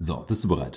So, bist du bereit?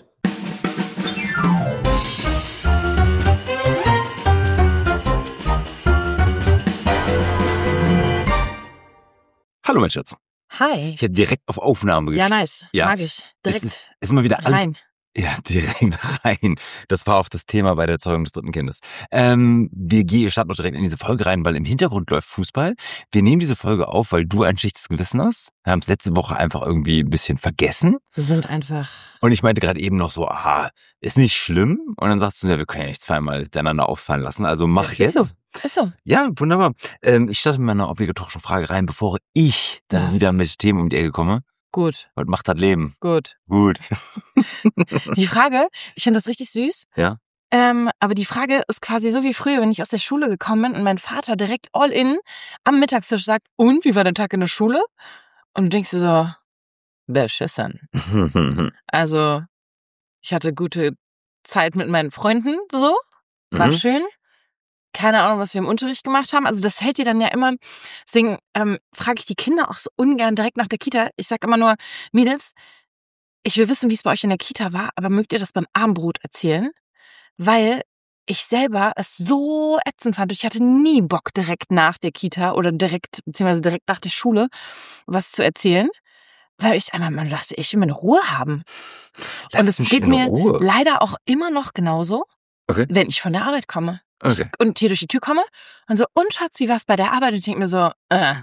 Hallo, mein Schatz. Hi. Ich habe direkt auf Aufnahme Ja, gestellt. nice. Ja. Mag ich. Direkt Ist mal wieder alles. rein. Ja, direkt rein. Das war auch das Thema bei der Zeugung des dritten Kindes. Wir starten auch direkt in diese Folge rein, weil im Hintergrund läuft Fußball. Wir nehmen diese Folge auf, weil du ein schlechtes Gewissen hast. Wir haben es letzte Woche einfach irgendwie ein bisschen vergessen. Wir sind einfach... Und ich meinte gerade eben noch so, ist nicht schlimm. Und dann sagst du, ja, wir können ja nicht zweimal miteinander auffallen lassen. Also mach Ist jetzt. Ist so. Ja, wunderbar. Ich starte mit meiner obligatorischen Frage rein, bevor ich dann wieder mit Themen um die Ecke komme. Gut. Was macht das Leben? Gut. Die Frage, ich finde das richtig süß. Ja. Aber die Frage ist quasi so wie früher, wenn ich aus der Schule gekommen bin und mein Vater direkt all in am Mittagstisch sagt, und, wie war der Tag in der Schule? Und du denkst dir so, beschissen. Also, ich hatte gute Zeit mit meinen Freunden, so. War schön. Keine Ahnung, was wir im Unterricht gemacht haben. Also das fällt dir dann ja immer, deswegen frage ich die Kinder auch so ungern direkt nach der Kita. Ich sag immer nur, Mädels, ich will wissen, wie es bei euch in der Kita war, aber mögt ihr das beim Abendbrot erzählen? Weil ich selber es so ätzend fand. Ich hatte nie Bock direkt nach der Kita oder beziehungsweise direkt nach der Schule was zu erzählen, weil ich einmal mal dachte, ich will meine Ruhe haben. Und es geht mir leider auch immer noch genauso, wenn ich von der Arbeit komme. Okay. Und hier durch die Tür komme und so, und Schatz, wie war's bei der Arbeit? Und ich denke mir so,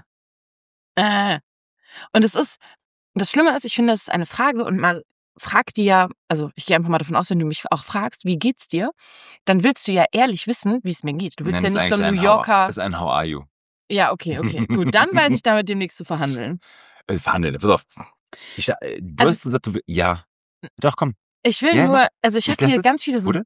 Und das Schlimme ist, ich finde, das ist eine Frage und man fragt die ja, also ich gehe einfach mal davon aus, wenn du mich auch fragst, wie geht's dir, dann willst du ja ehrlich wissen, wie es mir geht. Du willst ja nicht so ein New Yorker... Das ist ein How are you? Ja, okay, gut, dann weiß ich damit demnächst zu verhandeln. Verhandeln, pass auf. Du hast gesagt, du willst... Ja, doch, komm. Ich will nur, also ich habe hier ganz viele so...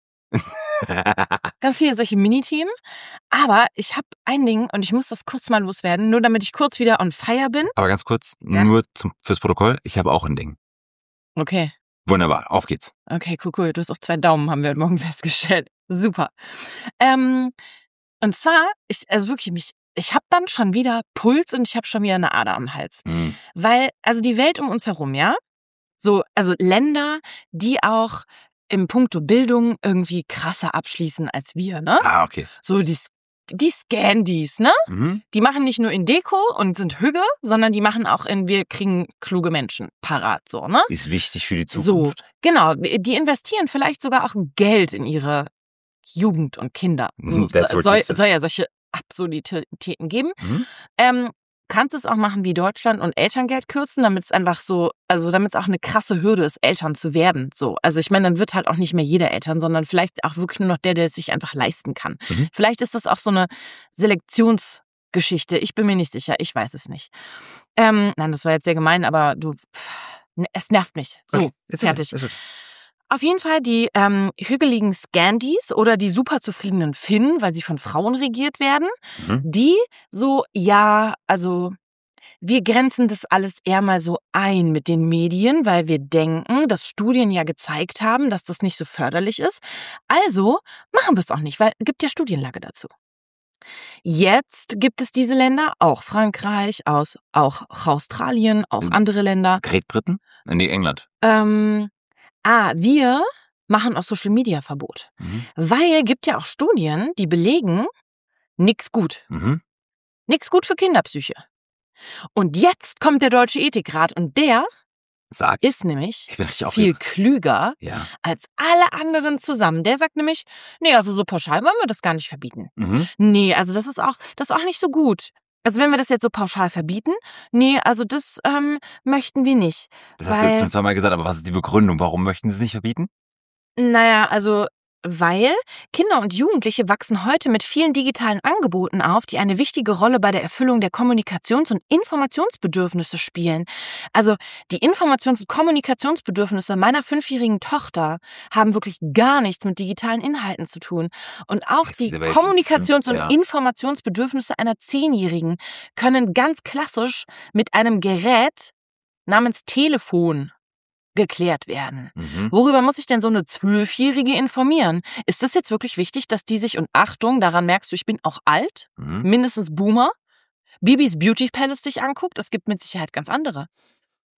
Ganz viele solche Mini-Themen, aber ich habe ein Ding und ich muss das kurz mal loswerden, nur damit ich kurz wieder on fire bin. Aber ganz kurz, nur fürs Protokoll, ich habe auch ein Ding. Okay. Wunderbar, auf geht's. Okay, cool. Du hast auch 2 Daumen, haben wir heute Morgen festgestellt. Super. Und zwar, ich habe dann schon wieder Puls und ich habe schon wieder eine Ader am Hals. Weil, also die Welt um uns herum, ja, so, also Länder, die auch im Puncto Bildung irgendwie krasser abschließen als wir, ne? Okay. So die Scandies, ne? Die machen nicht nur in Deko und sind Hüge, sondern die machen auch wir kriegen kluge Menschen parat, so, ne? Ist wichtig für die Zukunft. So, genau. Die investieren vielleicht sogar auch Geld in ihre Jugend und Kinder. Soll ja solche Absurditäten geben. Kannst es auch machen wie Deutschland und Elterngeld kürzen, damit es einfach so, also damit es auch eine krasse Hürde ist, Eltern zu werden. So, also ich meine, dann wird halt auch nicht mehr jeder Eltern, sondern vielleicht auch wirklich nur noch der es sich einfach leisten kann. Vielleicht ist das auch so eine Selektionsgeschichte. Ich bin mir nicht sicher, ich weiß es nicht. Nein, das war jetzt sehr gemein, aber es nervt mich. So, okay, fertig. Okay. Auf jeden Fall die hügeligen Scandies oder die super zufriedenen Finnen, weil sie von Frauen regiert werden, die so, ja, also wir grenzen das alles eher mal so ein mit den Medien, weil wir denken, dass Studien ja gezeigt haben, dass das nicht so förderlich ist. Also machen wir es auch nicht, weil es gibt ja Studienlage dazu. Jetzt gibt es diese Länder, auch Frankreich, auch Australien, auch andere Länder. Great Britain? Nee, England. Wir machen auch Social-Media-Verbot. Weil gibt ja auch Studien, die belegen, nix gut. Nix gut für Kinderpsyche. Und jetzt kommt der Deutsche Ethikrat und der ist nämlich viel klüger als alle anderen zusammen. Der sagt nämlich, nee, also so pauschal wollen wir das gar nicht verbieten. Nee, also das ist auch nicht so gut. Also wenn wir das jetzt so pauschal verbieten, nee, also das möchten wir nicht. Das hast du jetzt schon 2-mal gesagt, aber was ist die Begründung? Warum möchten Sie es nicht verbieten? Naja, also weil Kinder und Jugendliche wachsen heute mit vielen digitalen Angeboten auf, die eine wichtige Rolle bei der Erfüllung der Kommunikations- und Informationsbedürfnisse spielen. Also die Informations- und Kommunikationsbedürfnisse meiner 5-jährigen Tochter haben wirklich gar nichts mit digitalen Inhalten zu tun. Und auch die Kommunikations- und Informationsbedürfnisse einer 10-Jährigen können ganz klassisch mit einem Gerät namens Telefon geklärt werden. Worüber muss sich denn so eine 12-Jährige informieren? Ist das jetzt wirklich wichtig, dass die sich, und Achtung, daran merkst du, ich bin auch alt, mindestens Boomer, Bibis Beauty Palace sich anguckt? Es gibt mit Sicherheit ganz andere.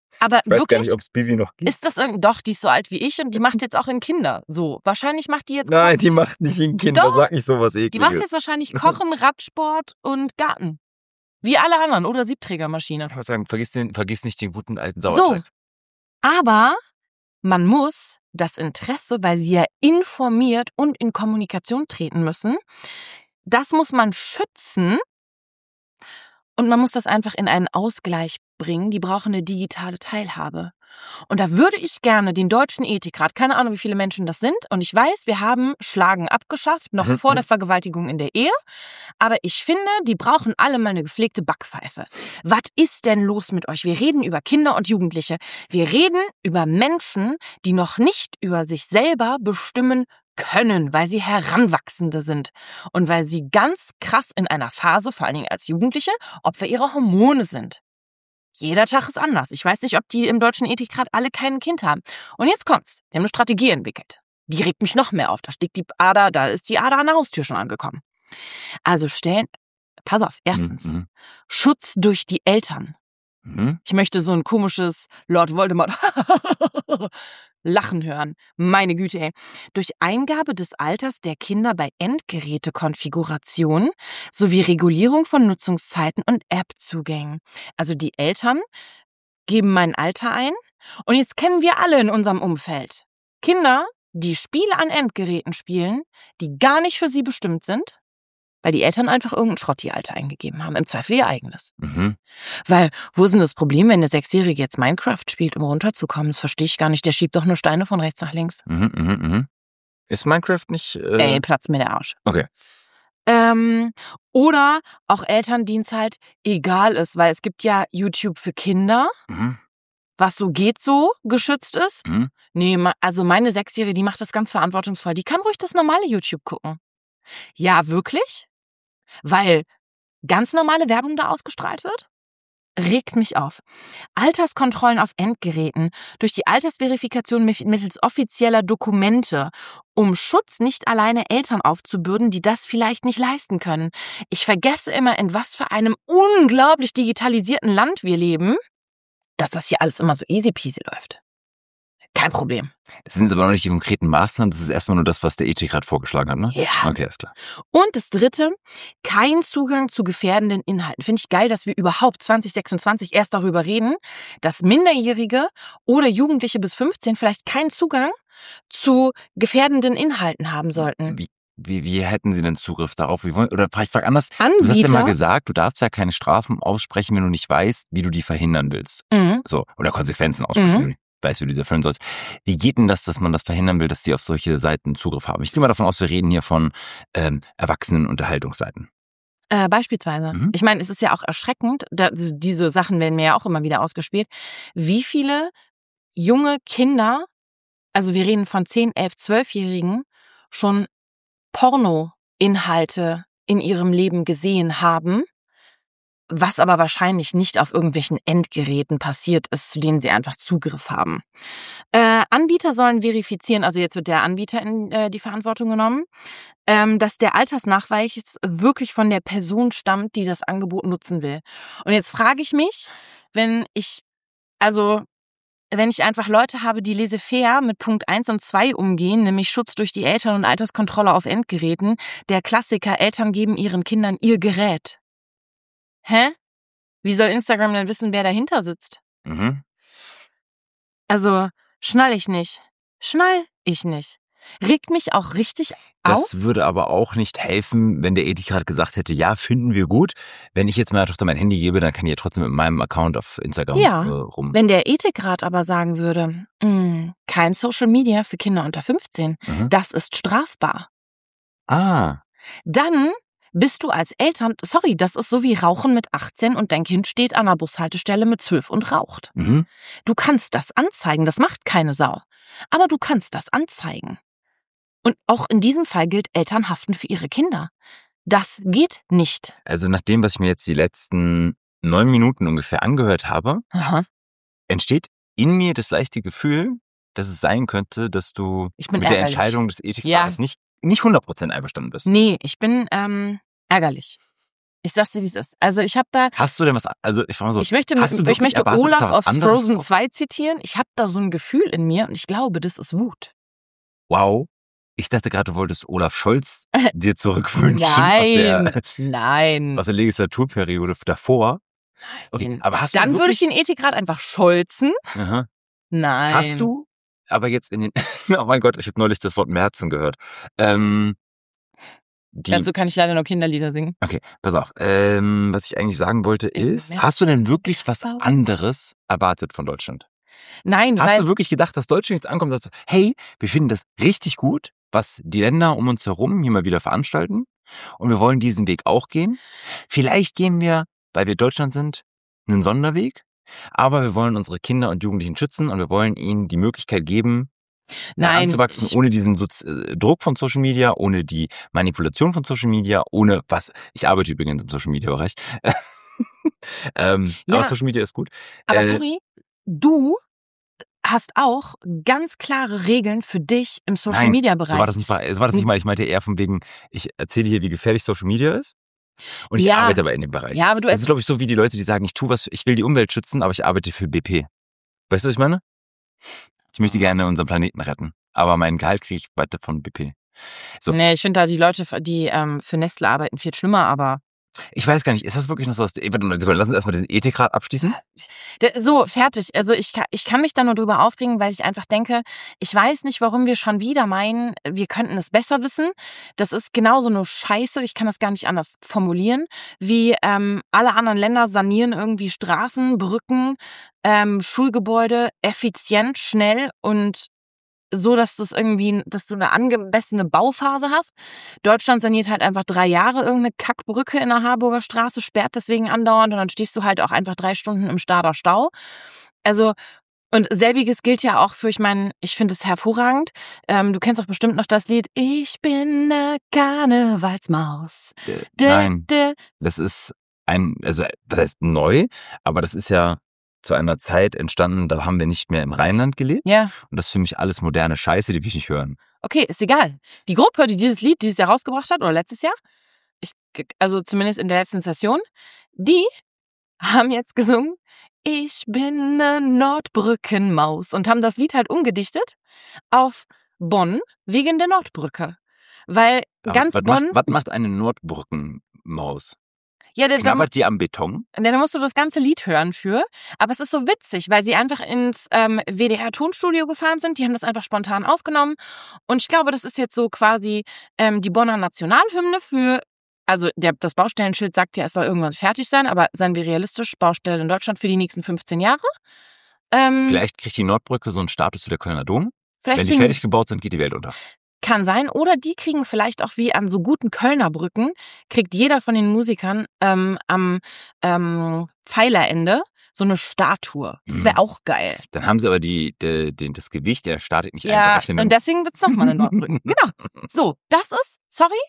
Aber ich weiß wirklich, gar nicht, ob es Bibi noch gibt. Ist das doch, die ist so alt wie ich und die macht jetzt auch in Kinder. So, wahrscheinlich macht die jetzt Nein, die macht nicht in Kinder, doch, sag nicht sowas Ekliges. Die macht jetzt wahrscheinlich Kochen, Radsport und Garten. Wie alle anderen oder Siebträgermaschine. Ich muss sagen, vergiss nicht den guten alten Sauerteig. So, aber man muss das Interesse, weil sie ja informiert und in Kommunikation treten müssen, das muss man schützen und man muss das einfach in einen Ausgleich bringen. Die brauchen eine digitale Teilhabe. Und da würde ich gerne den Deutschen Ethikrat, keine Ahnung, wie viele Menschen das sind, und ich weiß, wir haben Schlagen abgeschafft, noch vor der Vergewaltigung in der Ehe, aber ich finde, die brauchen alle mal eine gepflegte Backpfeife. Was ist denn los mit euch? Wir reden über Kinder und Jugendliche. Wir reden über Menschen, die noch nicht über sich selber bestimmen können, weil sie Heranwachsende sind und weil sie ganz krass in einer Phase, vor allen Dingen als Jugendliche, Opfer ihrer Hormone sind. Jeder Tag ist anders. Ich weiß nicht, ob die im Deutschen Ethikrat alle kein Kind haben. Und jetzt kommt's. Die haben eine Strategie entwickelt. Die regt mich noch mehr auf. Da ist die Ader an der Haustür schon angekommen. Also pass auf, erstens, Schutz durch die Eltern. Ich möchte so ein komisches Lord Voldemort Lachen hören. Meine Güte, ey. Durch Eingabe des Alters der Kinder bei Endgerätekonfiguration sowie Regulierung von Nutzungszeiten und App-Zugängen. Also die Eltern geben mein Alter ein und jetzt kennen wir alle in unserem Umfeld Kinder, die Spiele an Endgeräten spielen, die gar nicht für sie bestimmt sind, weil die Eltern einfach irgendein Schrott ihr Alter eingegeben haben, im Zweifel ihr eigenes. Weil, wo ist denn das Problem, wenn der 6-Jährige jetzt Minecraft spielt, um runterzukommen? Das verstehe ich gar nicht, der schiebt doch nur Steine von rechts nach links. Ist Minecraft nicht... Ey, platz mir der Arsch. Okay. Oder auch Eltern, denen es halt egal ist, weil es gibt ja YouTube für Kinder, was so geht so geschützt ist. Nee, also meine 6-Jährige, die macht das ganz verantwortungsvoll. Die kann ruhig das normale YouTube gucken. Ja, wirklich? Weil ganz normale Werbung da ausgestrahlt wird? Regt mich auf. Alterskontrollen auf Endgeräten durch die Altersverifikation mittels offizieller Dokumente, um Schutz nicht alleine Eltern aufzubürden, die das vielleicht nicht leisten können. Ich vergesse immer, in was für einem unglaublich digitalisierten Land wir leben, dass das hier alles immer so easy peasy läuft. Kein Problem. Das sind aber noch nicht die konkreten Maßnahmen, das ist erstmal nur das, was der Ethikrat vorgeschlagen hat, ne? Ja. Okay, ist klar. Und das Dritte, kein Zugang zu gefährdenden Inhalten. Finde ich geil, dass wir überhaupt 2026 erst darüber reden, dass Minderjährige oder Jugendliche bis 15 vielleicht keinen Zugang zu gefährdenden Inhalten haben sollten. Wie hätten sie denn Zugriff darauf? Oder ich frage anders, Anbieter? Du hast ja mal gesagt, du darfst ja keine Strafen aussprechen, wenn du nicht weißt, wie du die verhindern willst. So, oder Konsequenzen aussprechen, wenn du nicht weißt, wie du sie erfüllen sollst. Wie geht denn das, dass man das verhindern will, dass sie auf solche Seiten Zugriff haben? Ich gehe mal davon aus, wir reden hier von Erwachsenen-Unterhaltungsseiten. Beispielsweise. Ich meine, es ist ja auch erschreckend, diese Sachen werden mir ja auch immer wieder ausgespielt, wie viele junge Kinder, also wir reden von 10, 11, 12-Jährigen, schon Porno-Inhalte in ihrem Leben gesehen haben, was aber wahrscheinlich nicht auf irgendwelchen Endgeräten passiert ist, zu denen sie einfach Zugriff haben. Anbieter sollen verifizieren, also jetzt wird der Anbieter in die Verantwortung genommen, dass der Altersnachweis wirklich von der Person stammt, die das Angebot nutzen will. Und jetzt frage ich mich, wenn ich einfach Leute habe, die laissez-faire mit Punkt 1 und 2 umgehen, nämlich Schutz durch die Eltern und Alterskontrolle auf Endgeräten, der Klassiker, Eltern geben ihren Kindern ihr Gerät. Hä? Wie soll Instagram denn wissen, wer dahinter sitzt? Also, schnall ich nicht. Regt mich auch richtig auf. Das würde aber auch nicht helfen, wenn der Ethikrat gesagt hätte, ja, finden wir gut. Wenn ich jetzt meiner Tochter mein Handy gebe, dann kann die ja trotzdem mit meinem Account auf Instagram rum. Wenn der Ethikrat aber sagen würde, kein Social Media für Kinder unter 15, das ist strafbar. Dann bist du als Eltern, sorry, das ist so wie Rauchen mit 18 und dein Kind steht an einer Bushaltestelle mit 12 und raucht. Du kannst das anzeigen, das macht keine Sau. Aber du kannst das anzeigen. Und auch in diesem Fall gilt, Eltern haften für ihre Kinder. Das geht nicht. Also nach dem, was ich mir jetzt die letzten 9 Minuten ungefähr angehört habe, entsteht in mir das leichte Gefühl, dass es sein könnte, dass du mit der Entscheidung des Ethikrates nicht 100% einverstanden bist. Nee, ich bin ärgerlich. Ich sag's dir, wie es ist. Also ich habe da... Hast du denn was... Also ich frage mal so... Ich möchte Olaf aus Frozen 2 zitieren. Ich habe da so ein Gefühl in mir und ich glaube, das ist Wut. Wow. Ich dachte gerade, du wolltest Olaf Scholz dir zurückwünschen. Nein. Aus der Legislaturperiode davor. Okay, aber hast dann du würde ich den Ethikrat einfach scholzen. Aha. Nein. Hast du aber jetzt in den... Oh mein Gott, ich habe neulich das Wort Merzen gehört. Dazu kann ich leider nur Kinderlieder singen. Okay, pass auf. Was ich eigentlich sagen wollte ist, hast du denn wirklich was anderes erwartet von Deutschland? Nein, Hast du wirklich gedacht, dass Deutschland jetzt ankommt und sagt, hey, wir finden das richtig gut, was die Länder um uns herum hier mal wieder veranstalten und wir wollen diesen Weg auch gehen. Vielleicht gehen wir, weil wir Deutschland sind, einen Sonderweg, aber wir wollen unsere Kinder und Jugendlichen schützen und wir wollen ihnen die Möglichkeit geben, anzuwachsen, ohne diesen Druck von Social Media, ohne die Manipulation von Social Media, ohne was. Ich arbeite übrigens im Social Media Bereich. Aber Social Media ist gut. Aber sorry, du hast auch ganz klare Regeln für dich im Social Media Bereich. So war das nicht mal. Ich meinte eher von wegen, ich erzähle hier, wie gefährlich Social Media ist. Und ich arbeite aber in dem Bereich. Ja, aber das ist, glaube ich, so wie die Leute, die sagen, ich will die Umwelt schützen, aber ich arbeite für BP. Weißt du, was ich meine? Ich möchte gerne unseren Planeten retten, aber mein Gehalt kriege ich weiter von BP. So. Nee, ich finde da die Leute, die für Nestle arbeiten, viel schlimmer, aber... Ich weiß gar nicht, ist das wirklich noch so? Lass uns erstmal diesen Ethikrat abschließen. So, fertig. Also ich kann mich da nur drüber aufregen, weil ich einfach denke, ich weiß nicht, warum wir schon wieder meinen, wir könnten es besser wissen. Das ist genauso nur Scheiße, ich kann das gar nicht anders formulieren, wie alle anderen Länder sanieren irgendwie Straßen, Brücken, Schulgebäude effizient, schnell und so, dass du eine angemessene Bauphase hast. Deutschland saniert halt einfach 3 Jahre irgendeine Kackbrücke in der Harburger Straße, sperrt deswegen andauernd und dann stehst du halt auch einfach 3 Stunden im Stader Stau. Also, und selbiges gilt ja auch für, ich finde es hervorragend. Du kennst doch bestimmt noch das Lied Ich bin ne Karnevalsmaus. Nein, das ist das heißt neu, aber das ist ja zu einer Zeit entstanden, da haben wir nicht mehr im Rheinland gelebt. Ja. Und das ist für mich alles moderne Scheiße, die will ich nicht hören. Okay, ist egal. Die Gruppe, die dieses Lied dieses Jahr rausgebracht hat, oder letztes Jahr, also zumindest in der letzten Session, die haben jetzt gesungen, ich bin ne Nordbrückenmaus und haben das Lied halt umgedichtet auf Bonn wegen der Nordbrücke. Weil Bonn... Was macht eine Nordbrückenmaus? Ja, knabbert die am Beton? Da musst du das ganze Lied hören für. Aber es ist so witzig, weil sie einfach ins WDR-Tonstudio gefahren sind. Die haben das einfach spontan aufgenommen. Und ich glaube, das ist jetzt so quasi die Bonner Nationalhymne für... Also das Baustellenschild sagt ja, es soll irgendwann fertig sein. Aber seien wir realistisch, Baustelle in Deutschland für die nächsten 15 Jahre. Vielleicht kriegt die Nordbrücke so einen Status wie der Kölner Dom. Wenn die fertig gebaut sind, geht die Welt unter. Kann sein. Oder die kriegen vielleicht auch wie an so guten Kölner Brücken, kriegt jeder von den Musikern am Pfeilerende so eine Statue. Das wäre auch geil. Dann haben sie aber das Gewicht der Statik nicht einberechnet. Ja, und deswegen wird's nochmal eine Nordbrücke. Genau. So, das ist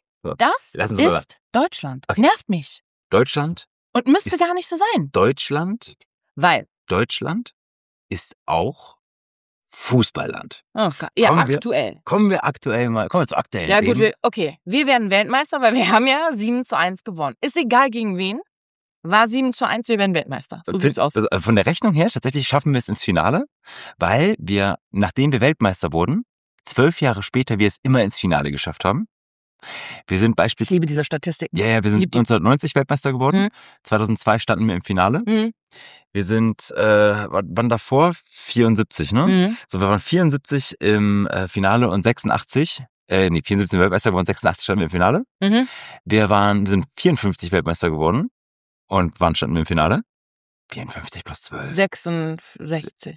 Deutschland. Okay. Nervt mich. Deutschland? Und müsste gar nicht so sein. Deutschland? Weil? Deutschland ist auch Fußballland. Oh Gott. Ja, aktuell. Kommen wir zu aktuell. Ja gut, wir werden Weltmeister, weil wir haben ja 7:1 gewonnen. Ist egal gegen wen. War 7:1, wir werden Weltmeister. So sieht's aus. Von der Rechnung her, tatsächlich schaffen wir es ins Finale, weil wir, nachdem wir Weltmeister wurden, 12 Jahre später wir es immer ins Finale geschafft haben. Wir sind beispielsweise... Ich liebe diese Statistiken. Ja, wir sind 1990 Weltmeister geworden. 2002 standen wir im Finale. Wir sind, wann davor? 74, ne? So, wir waren 74 im Finale und 74 Weltmeister geworden, 86 standen wir im Finale. Wir sind 54 Weltmeister geworden. Und wann standen wir im Finale? 54 plus 12. 66.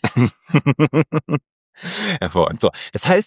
Hervorragend. So, das heißt,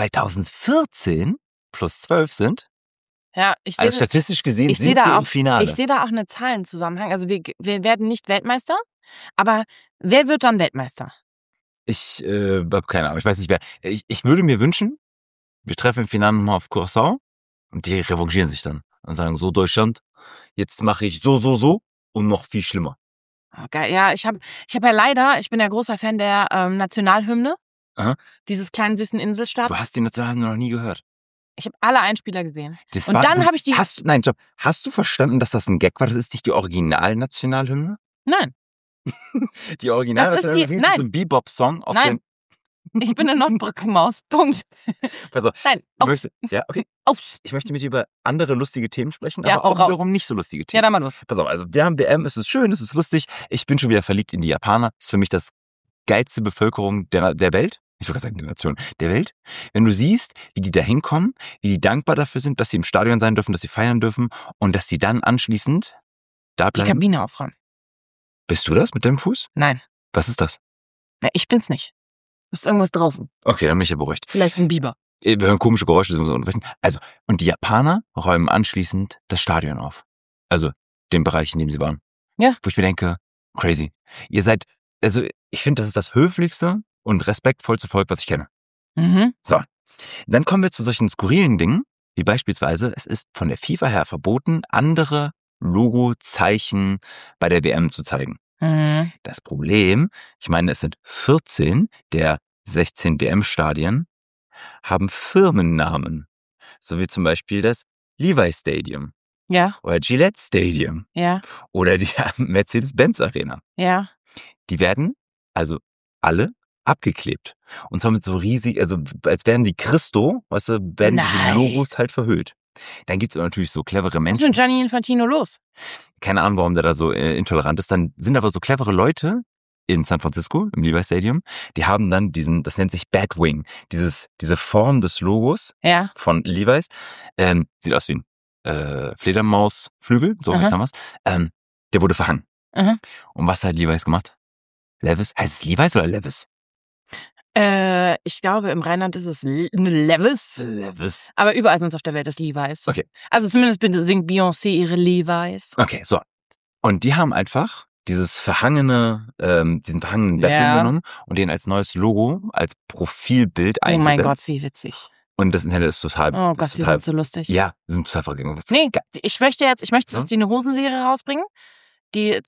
2014 plus 12 sind... Ja, statistisch gesehen sind wir im Finale. Ich sehe da auch eine Zahlenzusammenhang. Also wir werden nicht Weltmeister, aber wer wird dann Weltmeister? Ich habe keine Ahnung. Ich weiß nicht wer. Ich würde mir wünschen, wir treffen im Finale nochmal auf Curaçao und die revanchieren sich dann und sagen, so Deutschland, jetzt mache ich so und noch viel schlimmer. Okay, ja, ich bin ja großer Fan der Nationalhymne. Aha. Dieses kleinen süßen Inselstaats. Du hast die Nationalhymne noch nie gehört? Ich habe alle Einspieler gesehen. Und dann habe ich die... Hast du verstanden, dass das ein Gag war? Das ist nicht die Original-Nationalhymne? Nein. Die Original-Nationalhymne ist so ein Bebop-Song aus den... Ich bin eine Nordbrückenmaus. Punkt. Pass auf. Nein, Ich möchte mit dir über andere lustige Themen sprechen, ja, aber auch wiederum nicht so lustige Themen. Ja, dann mal los. Pass auf, also wir haben WM, es ist schön, es ist lustig. Ich bin schon wieder verliebt in die Japaner. Das ist für mich das geilste Bevölkerung der Welt. Ich würde sagen, der Nation, der Welt. Wenn du siehst, wie die da hinkommen, wie die dankbar dafür sind, dass sie im Stadion sein dürfen, dass sie feiern dürfen und dass sie dann anschließend da bleiben. Die Kabine aufräumen. Bist du das mit deinem Fuß? Nein. Was ist das? Na, ich bin's nicht. Das ist irgendwas draußen. Okay, dann bin ich ja beruhigt. Vielleicht ein Biber. Wir hören komische Geräusche, das müssen wir unterbrechen. Also, und die Japaner räumen anschließend das Stadion auf. Also, den Bereich, in dem sie waren. Ja. Wo ich mir denke, crazy. Ihr seid, also, ich finde, das ist das höflichste und respektvollste Volk, was ich kenne. Mhm. So. Dann kommen wir zu solchen skurrilen Dingen, wie beispielsweise, es ist von der FIFA her verboten, andere Logo-Zeichen bei der WM zu zeigen. Mhm. Das Problem, ich meine, es sind 14 der 16 WM-Stadien, haben Firmennamen. So wie zum Beispiel das Levi Stadium. Ja. Oder Gillette Stadium. Ja. Oder die Mercedes-Benz Arena. Ja. Die werden also alle abgeklebt. Und zwar mit so riesig, also als wären die Christo, weißt du, werden diese Logos halt verhüllt. Dann gibt's aber natürlich so clevere Menschen. Was ist mit Gianni Infantino los? Keine Ahnung, warum der da so intolerant ist. Dann sind aber so clevere Leute in San Francisco, im Levi Stadium, die haben dann das nennt sich Batwing, diese Form des Logos von Levi's, sieht aus wie ein Fledermausflügel, so jetzt haben wir's. Der wurde verhangen. Und was hat Levi's gemacht? Levis? Heißt es Levi's oder Levis? Ich glaube, im Rheinland ist es Levis. Levis. Aber überall sonst auf der Welt ist Levi's. Okay. Also zumindest singt Beyoncé ihre Levi's. Okay, so. Und die haben einfach diesen verhangenen Batman genommen und den als neues Logo, als Profilbild eingesetzt. Oh mein Gott, wie witzig. Und das Internet ist total... Oh Gott, die sind so lustig. Ja, die sind total vergangen. Nee, ich möchte, dass die eine Hosenserie rausbringen. Die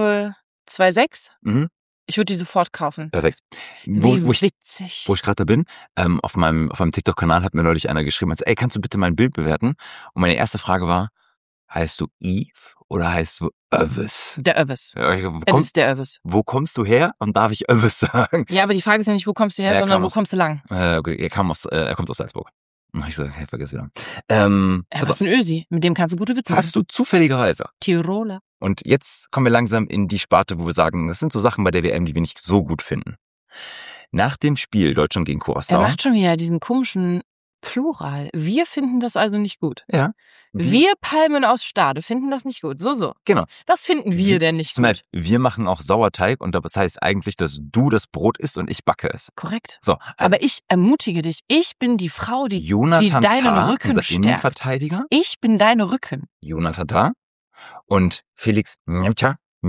2026. Mhm. Ich würde die sofort kaufen. Perfekt. Witzig. Wo ich gerade da bin, auf meinem TikTok-Kanal hat mir neulich einer geschrieben, also, ey, kannst du bitte mein Bild bewerten? Und meine erste Frage war, heißt du Eve oder heißt du Övis? Der Övis. Es ist der Övis. Wo kommst du her? Und darf ich Övis sagen? Ja, aber die Frage ist ja nicht, wo kommst du her, sondern wo kommst du lang? Okay, er kommt aus Salzburg. Ich so, hey, vergiss wieder. Was für ein Ösi, mit dem kannst du gute Witze machen. Hast du zufälligerweise Tiroler. Und jetzt kommen wir langsam in die Sparte, wo wir sagen, das sind so Sachen bei der WM, die wir nicht so gut finden. Nach dem Spiel Deutschland gegen Curaçao. Er macht schon wieder diesen komischen Plural. Wir finden das also nicht gut. Ja. Wir Palmen aus Stade finden das nicht gut. So. Genau. Was finden wir denn nicht gut? Beispiel, wir machen auch Sauerteig und das heißt eigentlich, dass du das Brot isst und ich backe es. Korrekt. So, aber ich ermutige dich. Ich bin die Frau, die Jonathan deinen Rücken unser stärkt. Innenverteidiger. Ich bin deine Rücken. Jonathan da. Und Felix ich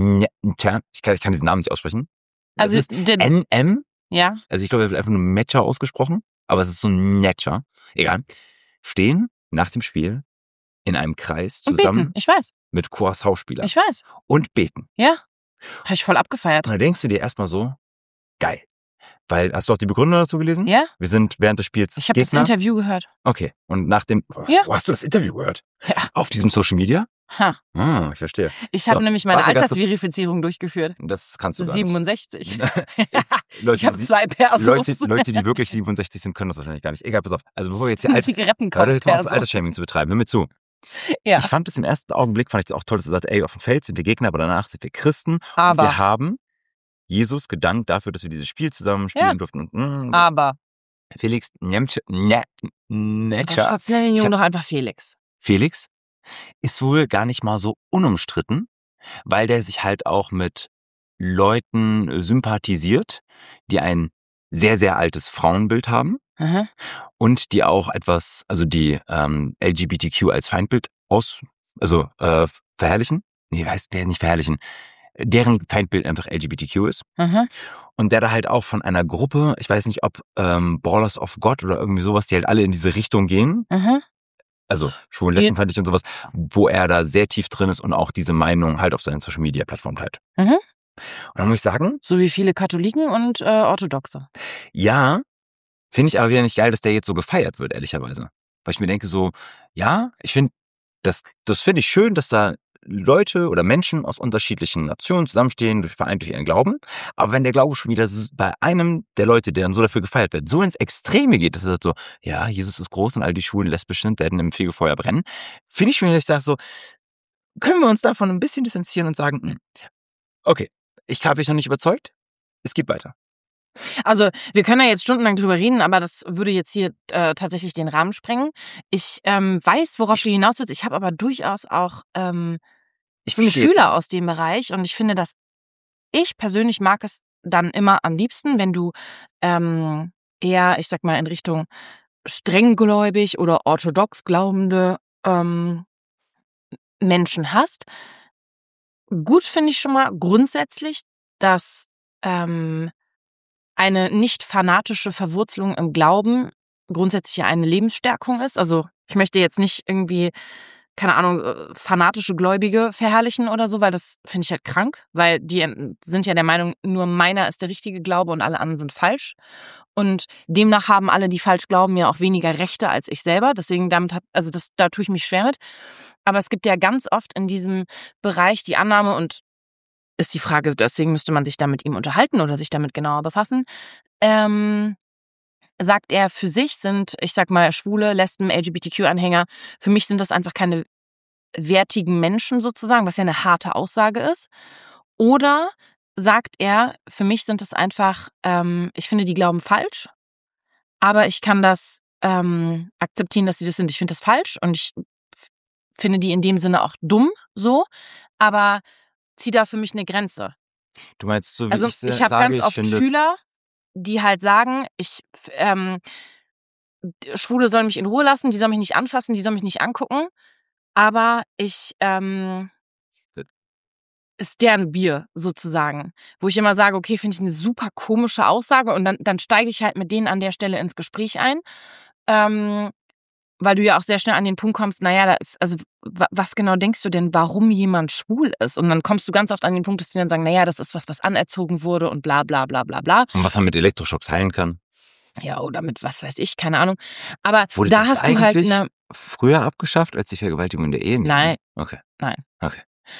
kann diesen Namen nicht aussprechen. Also ist NM. Ja. Also ich glaube, er wird einfach nur Matcher ausgesprochen, aber es ist so ein Netcher. Egal. Stehen nach dem Spiel in einem Kreis zusammen ich weiß. mit Curaçao-Spielern. Ich weiß. Und beten. Ja. Habe ich voll abgefeiert. Und da denkst du dir erstmal so, geil. Weil, hast du auch die Begründung dazu gelesen? Ja. Wir sind während des Spiels Ich habe das Interview gehört. Okay. Und nach dem... Ja. Wo hast du das Interview gehört? Ja. Auf diesem Social Media? Ha. Ich verstehe. Ich habe nämlich meine Altersverifizierung durchgeführt. Das kannst du gar 67. Leute, ich habe 2 Persos. Leute, die wirklich 67 sind, können das wahrscheinlich gar nicht. Egal, pass auf. Also bevor wir jetzt hier Altersshaming zu betreiben, hör mir zu. Ja. Ich fand es im ersten Augenblick, fand ich es auch toll, dass er sagt, ey, auf dem Feld sind wir Gegner, aber danach sind wir Christen. Aber und wir haben Jesus gedankt dafür, dass wir dieses Spiel zusammen spielen durften. Und, aber Felix Netscher. Schatz, nenn den Jungen doch einfach Felix. Felix ist wohl gar nicht mal so unumstritten, weil der sich halt auch mit Leuten sympathisiert, die ein sehr, sehr altes Frauenbild haben. Aha. Und die auch etwas, also die LGBTQ als Feindbild verherrlichen. Nee, heißt nicht verherrlichen. Deren Feindbild einfach LGBTQ ist. Aha. Und der da halt auch von einer Gruppe, ich weiß nicht, ob Ballers of God oder irgendwie sowas, die halt alle in diese Richtung gehen. Aha. Also schwulen, lesbenfeindlich und sowas, wo er da sehr tief drin ist und auch diese Meinung halt auf seinen Social-Media-Plattformen teilt. Mhm. Und dann muss ich sagen... So wie viele Katholiken und Orthodoxe. Ja, finde ich aber wieder nicht geil, dass der jetzt so gefeiert wird, ehrlicherweise. Weil ich mir denke so, ja, ich finde, das finde ich schön, dass da Leute oder Menschen aus unterschiedlichen Nationen zusammenstehen, vereint durch ihren Glauben. Aber wenn der Glaube schon wieder bei einem der Leute, der dann so dafür gefeiert wird, so ins Extreme geht, dass er sagt so, ja, Jesus ist groß und all die Schwulen lesbisch sind, werden im Fegefeuer brennen, finde ich schon, dass ich sage so, können wir uns davon ein bisschen distanzieren und sagen, okay, ich habe dich noch nicht überzeugt, es geht weiter. Also wir können ja jetzt stundenlang drüber reden, aber das würde jetzt hier tatsächlich den Rahmen sprengen. Ich weiß, worauf du hinaus willst. Ich habe aber durchaus auch Schüler aus dem Bereich und ich finde, dass ich persönlich mag es dann immer am liebsten, wenn du eher, ich sag mal, in Richtung strenggläubig oder orthodox glaubende Menschen hast. Gut finde ich schon mal grundsätzlich, dass eine nicht fanatische Verwurzelung im Glauben grundsätzlich ja eine Lebensstärkung ist. Also ich möchte jetzt nicht irgendwie, keine Ahnung, fanatische Gläubige verherrlichen oder so, weil das finde ich halt krank, weil die sind ja der Meinung, nur meiner ist der richtige Glaube und alle anderen sind falsch. Und demnach haben alle, die falsch glauben, ja auch weniger Rechte als ich selber. Deswegen da tue ich mich schwer mit. Aber es gibt ja ganz oft in diesem Bereich die Annahme und ist die Frage, deswegen müsste man sich da mit ihm unterhalten oder sich damit genauer befassen. Sagt er, für sich sind, ich sag mal, Schwule, Lesben, LGBTQ-Anhänger, für mich sind das einfach keine wertigen Menschen sozusagen, was ja eine harte Aussage ist. Oder sagt er, für mich sind das einfach, ich finde, die glauben falsch, aber ich kann das akzeptieren, dass sie das sind. Ich finde das falsch und ich finde die in dem Sinne auch dumm so, aber zieh da für mich eine Grenze. Du meinst, so wie also ich habe ganz oft Schüler, die halt sagen, Schwule sollen mich in Ruhe lassen, die sollen mich nicht anfassen, die sollen mich nicht angucken, aber ich ist deren Bier sozusagen, wo ich immer sage, okay, finde ich eine super komische Aussage und dann steige ich halt mit denen an der Stelle ins Gespräch ein, weil du ja auch sehr schnell an den Punkt kommst, naja, da ist, also was genau denkst du denn, warum jemand schwul ist? Und dann kommst du ganz oft an den Punkt, dass die dann sagen, naja, das ist was anerzogen wurde und bla bla bla bla bla. Und was man mit Elektroschocks heilen kann. Ja, oder mit was weiß ich, keine Ahnung. Aber wurde da das hast du halt eine... früher abgeschafft als die Vergewaltigung in der Ehe? Nein. Okay. Nein. Okay.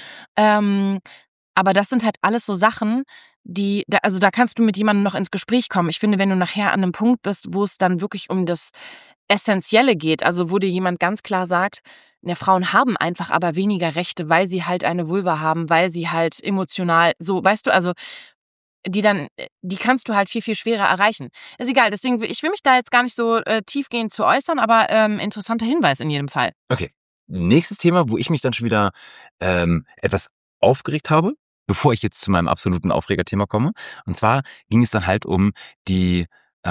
Aber das sind halt alles so Sachen, da kannst du mit jemandem noch ins Gespräch kommen. Ich finde, wenn du nachher an einem Punkt bist, wo es dann wirklich um das Essentielle geht, also wo dir jemand ganz klar sagt, Frauen haben einfach aber weniger Rechte, weil sie halt eine Vulva haben, weil sie halt emotional, so, weißt du, also die kannst du halt viel, viel schwerer erreichen. Ist egal, deswegen, ich will mich da jetzt gar nicht so tiefgehend zu äußern, aber interessanter Hinweis in jedem Fall. Okay. Nächstes Thema, wo ich mich dann schon wieder etwas aufgeregt habe, bevor ich jetzt zu meinem absoluten Aufregerthema komme. Und zwar ging es dann halt um die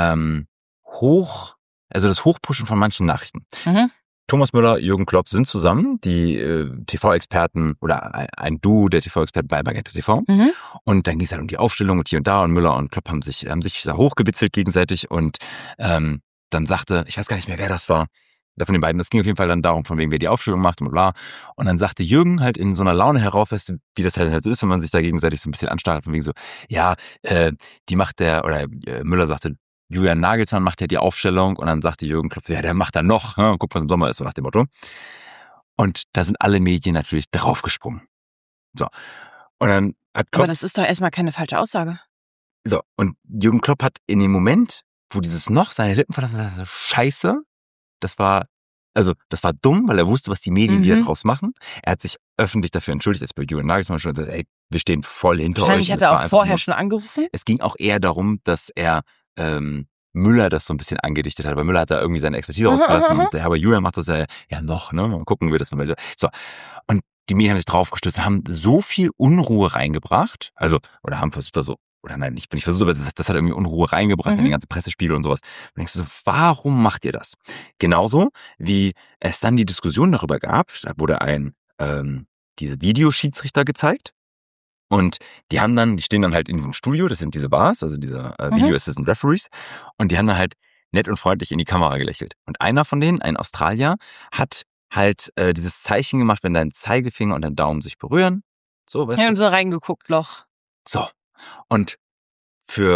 das Hochpushen von manchen Nachrichten. Mhm. Thomas Müller, Jürgen Klopp sind zusammen, die TV-Experten oder ein Duo der TV-Experten bei Magenta TV. Mhm. Und dann ging es halt um die Aufstellung und hier und da und Müller und Klopp haben sich da hochgewitzelt gegenseitig und dann sagte, ich weiß gar nicht mehr, wer das war, der von den beiden, das ging auf jeden Fall dann darum, von wegen wer die Aufstellung macht und bla. Und dann sagte Jürgen halt in so einer Laune herauf, wie das halt so ist, wenn man sich da gegenseitig so ein bisschen anstarrt, von wegen so, ja, die macht Müller sagte, Julian Nagelsmann macht ja die Aufstellung und dann sagte Jürgen Klopp, ja, der macht dann noch, guck, was im Sommer ist, so nach dem Motto. Und da sind alle Medien natürlich draufgesprungen. So. Und dann hat Klopp... Aber das ist doch erstmal keine falsche Aussage. So, und Jürgen Klopp hat in dem Moment, wo dieses noch seine Lippen verlassen hat, so, scheiße, das war dumm, weil er wusste, was die Medien wieder draus machen. Er hat sich öffentlich dafür entschuldigt, als bei Julian Nagelsmann schon gesagt, ey, wir stehen voll hinter euch. Wahrscheinlich hat er auch vorher schon angerufen. Es ging auch eher darum, dass er Müller das so ein bisschen angedichtet hat, weil Müller hat da irgendwie seine Expertise rausgelassen und aber Julian macht das ja noch, ne? Mal gucken, wie das mal. So. Und die Medien haben sich draufgestürzt und haben so viel Unruhe reingebracht, oder haben versucht da so, oder nein, ich bin nicht versucht, aber das hat irgendwie Unruhe reingebracht in die ganze Pressespiele und sowas. Und denkst du so, warum macht ihr das? Genauso wie es dann die Diskussion darüber gab, da wurde diese Videoschiedsrichter gezeigt. Und die stehen dann halt in diesem Studio, das sind diese Bars, also diese Video Assistant Referees, und die haben dann halt nett und freundlich in die Kamera gelächelt. Und einer von denen, ein Australier, hat halt dieses Zeichen gemacht, wenn dein Zeigefinger und dein Daumen sich berühren. So, weißt du? Und so reingeguckt, Loch. So. Und für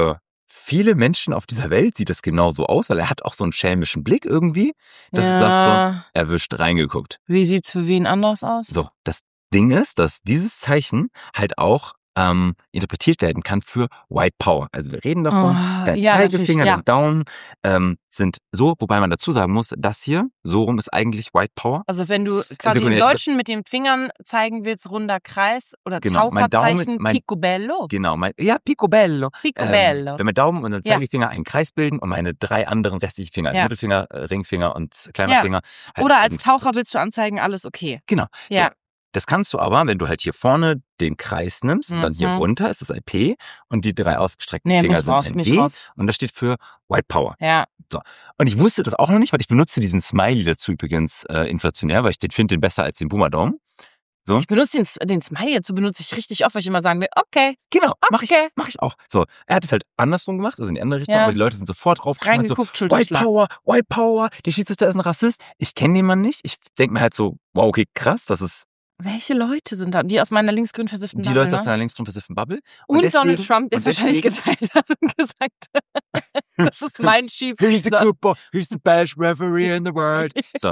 viele Menschen auf dieser Welt sieht es genauso aus, weil er hat auch so einen schelmischen Blick irgendwie, dass du sagst so, erwischt, reingeguckt. Wie sieht's für wen anders aus? So, das Ding ist, dass dieses Zeichen halt auch interpretiert werden kann für White Power. Also wir reden davon, dein Zeigefinger, dein Daumen sind so, wobei man dazu sagen muss, das hier, so rum ist eigentlich White Power. Also wenn du quasi im Deutschen mit den Fingern zeigen willst, runder Kreis oder Taucherzeichen, Picobello. Genau, Picobello. Picobello. Wenn mein Daumen und mein Zeigefinger einen Kreis bilden und meine 3 anderen restlichen Finger, also Mittelfinger, Ringfinger und kleiner Finger. Halt oder als Taucher willst du anzeigen, alles okay. Genau. Ja. So. Das kannst du aber, wenn du halt hier vorne den Kreis nimmst und dann hier runter ist das ein P und die 3 ausgestreckten Finger sind ein G und das steht für White Power. Ja. So. Und ich wusste das auch noch nicht, weil ich benutze diesen Smiley dazu übrigens inflationär, weil ich finde den besser als den Boomer-Daumen. So. Ich benutze den Smiley dazu, benutze ich richtig oft, weil ich immer sagen will, okay. Genau, mach ich auch. So, er hat es halt andersrum gemacht, also in die andere Richtung, aber die Leute sind sofort drauf reingeguckt, so, White Power, der Schiedsrichter ist ein Rassist. Ich kenne den Mann nicht. Ich denke mir halt so, wow, okay, krass, das ist... Welche Leute sind da? Die aus meiner linksgrün versifften Bubble? Die Leute aus deiner linksgrün versifften Bubble. Und deswegen, Donald Trump, der es wahrscheinlich geteilt hat und gesagt, das ist mein Schiedsrichter. He's a good boy, he's the best referee in the world. So,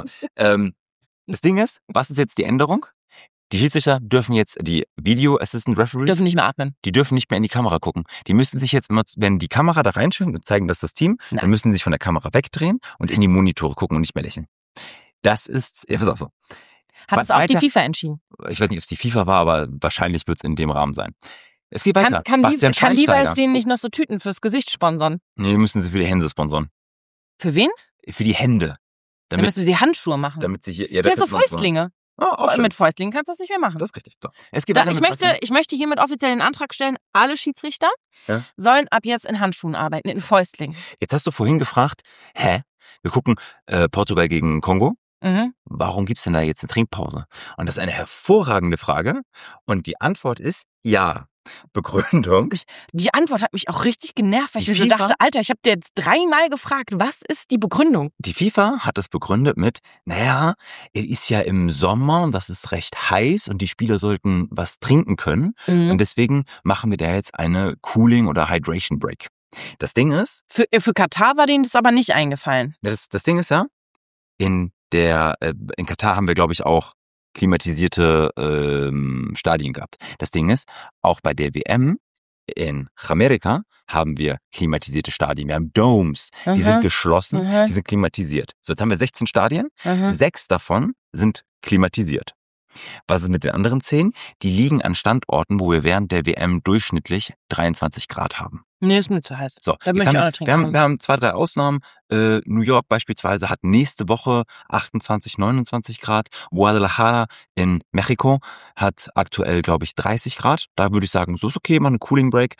das Ding ist, was ist jetzt die Änderung? Die Schiedsrichter dürfen jetzt, die Video Assistant Referees, dürfen nicht mehr atmen. Die dürfen nicht mehr in die Kamera gucken. Die müssen sich jetzt immer, wenn die Kamera da reinschaut und zeigen, das ist das Team, dann müssen sie sich von der Kamera wegdrehen und in die Monitore gucken und nicht mehr lächeln. Das ist, pass auf so. Hat es auch die FIFA entschieden? Ich weiß nicht, ob es die FIFA war, aber wahrscheinlich wird es in dem Rahmen sein. Es geht weiter. Kann Levi's denen nicht noch so Tüten fürs Gesicht sponsern? Nee, müssen sie für die Hände sponsern. Für wen? Für die Hände. Dann müssen sie Handschuhe machen. Damit sie hier... Ja, so Fäustlinge. Mit Fäustlingen kannst du das nicht mehr machen. Das ist richtig. So. Es geht ich möchte hiermit offiziell den Antrag stellen, alle Schiedsrichter sollen ab jetzt in Handschuhen arbeiten, in Fäustlingen. Jetzt hast du vorhin gefragt, wir gucken Portugal gegen Kongo. Warum gibt's denn da jetzt eine Trinkpause? Und das ist eine hervorragende Frage. Und die Antwort ist ja. Begründung. Die Antwort hat mich auch richtig genervt, weil ich mir so dachte, Alter, ich habe dir jetzt 3-mal gefragt, was ist die Begründung? Die FIFA hat das begründet mit, es ist ja im Sommer und das ist recht heiß und die Spieler sollten was trinken können. Und deswegen machen wir da jetzt eine Cooling- oder Hydration Break. Das Ding ist... Für Katar war denen das aber nicht eingefallen. Das Ding ist in Katar haben wir, glaube ich, auch klimatisierte Stadien gehabt. Das Ding ist, auch bei der WM in Amerika haben wir klimatisierte Stadien. Wir haben Domes, die sind geschlossen, die sind klimatisiert. So, jetzt haben wir 16 Stadien, 6 davon sind klimatisiert. Was ist mit den anderen 10? Die liegen an Standorten, wo wir während der WM durchschnittlich 23 Grad haben. Nee, ist mir zu heiß. So, wir haben 2, 3 Ausnahmen. New York beispielsweise hat nächste Woche 28, 29 Grad. Guadalajara in Mexiko hat aktuell, glaube ich, 30 Grad. Da würde ich sagen, so ist okay, mach eine Cooling Break.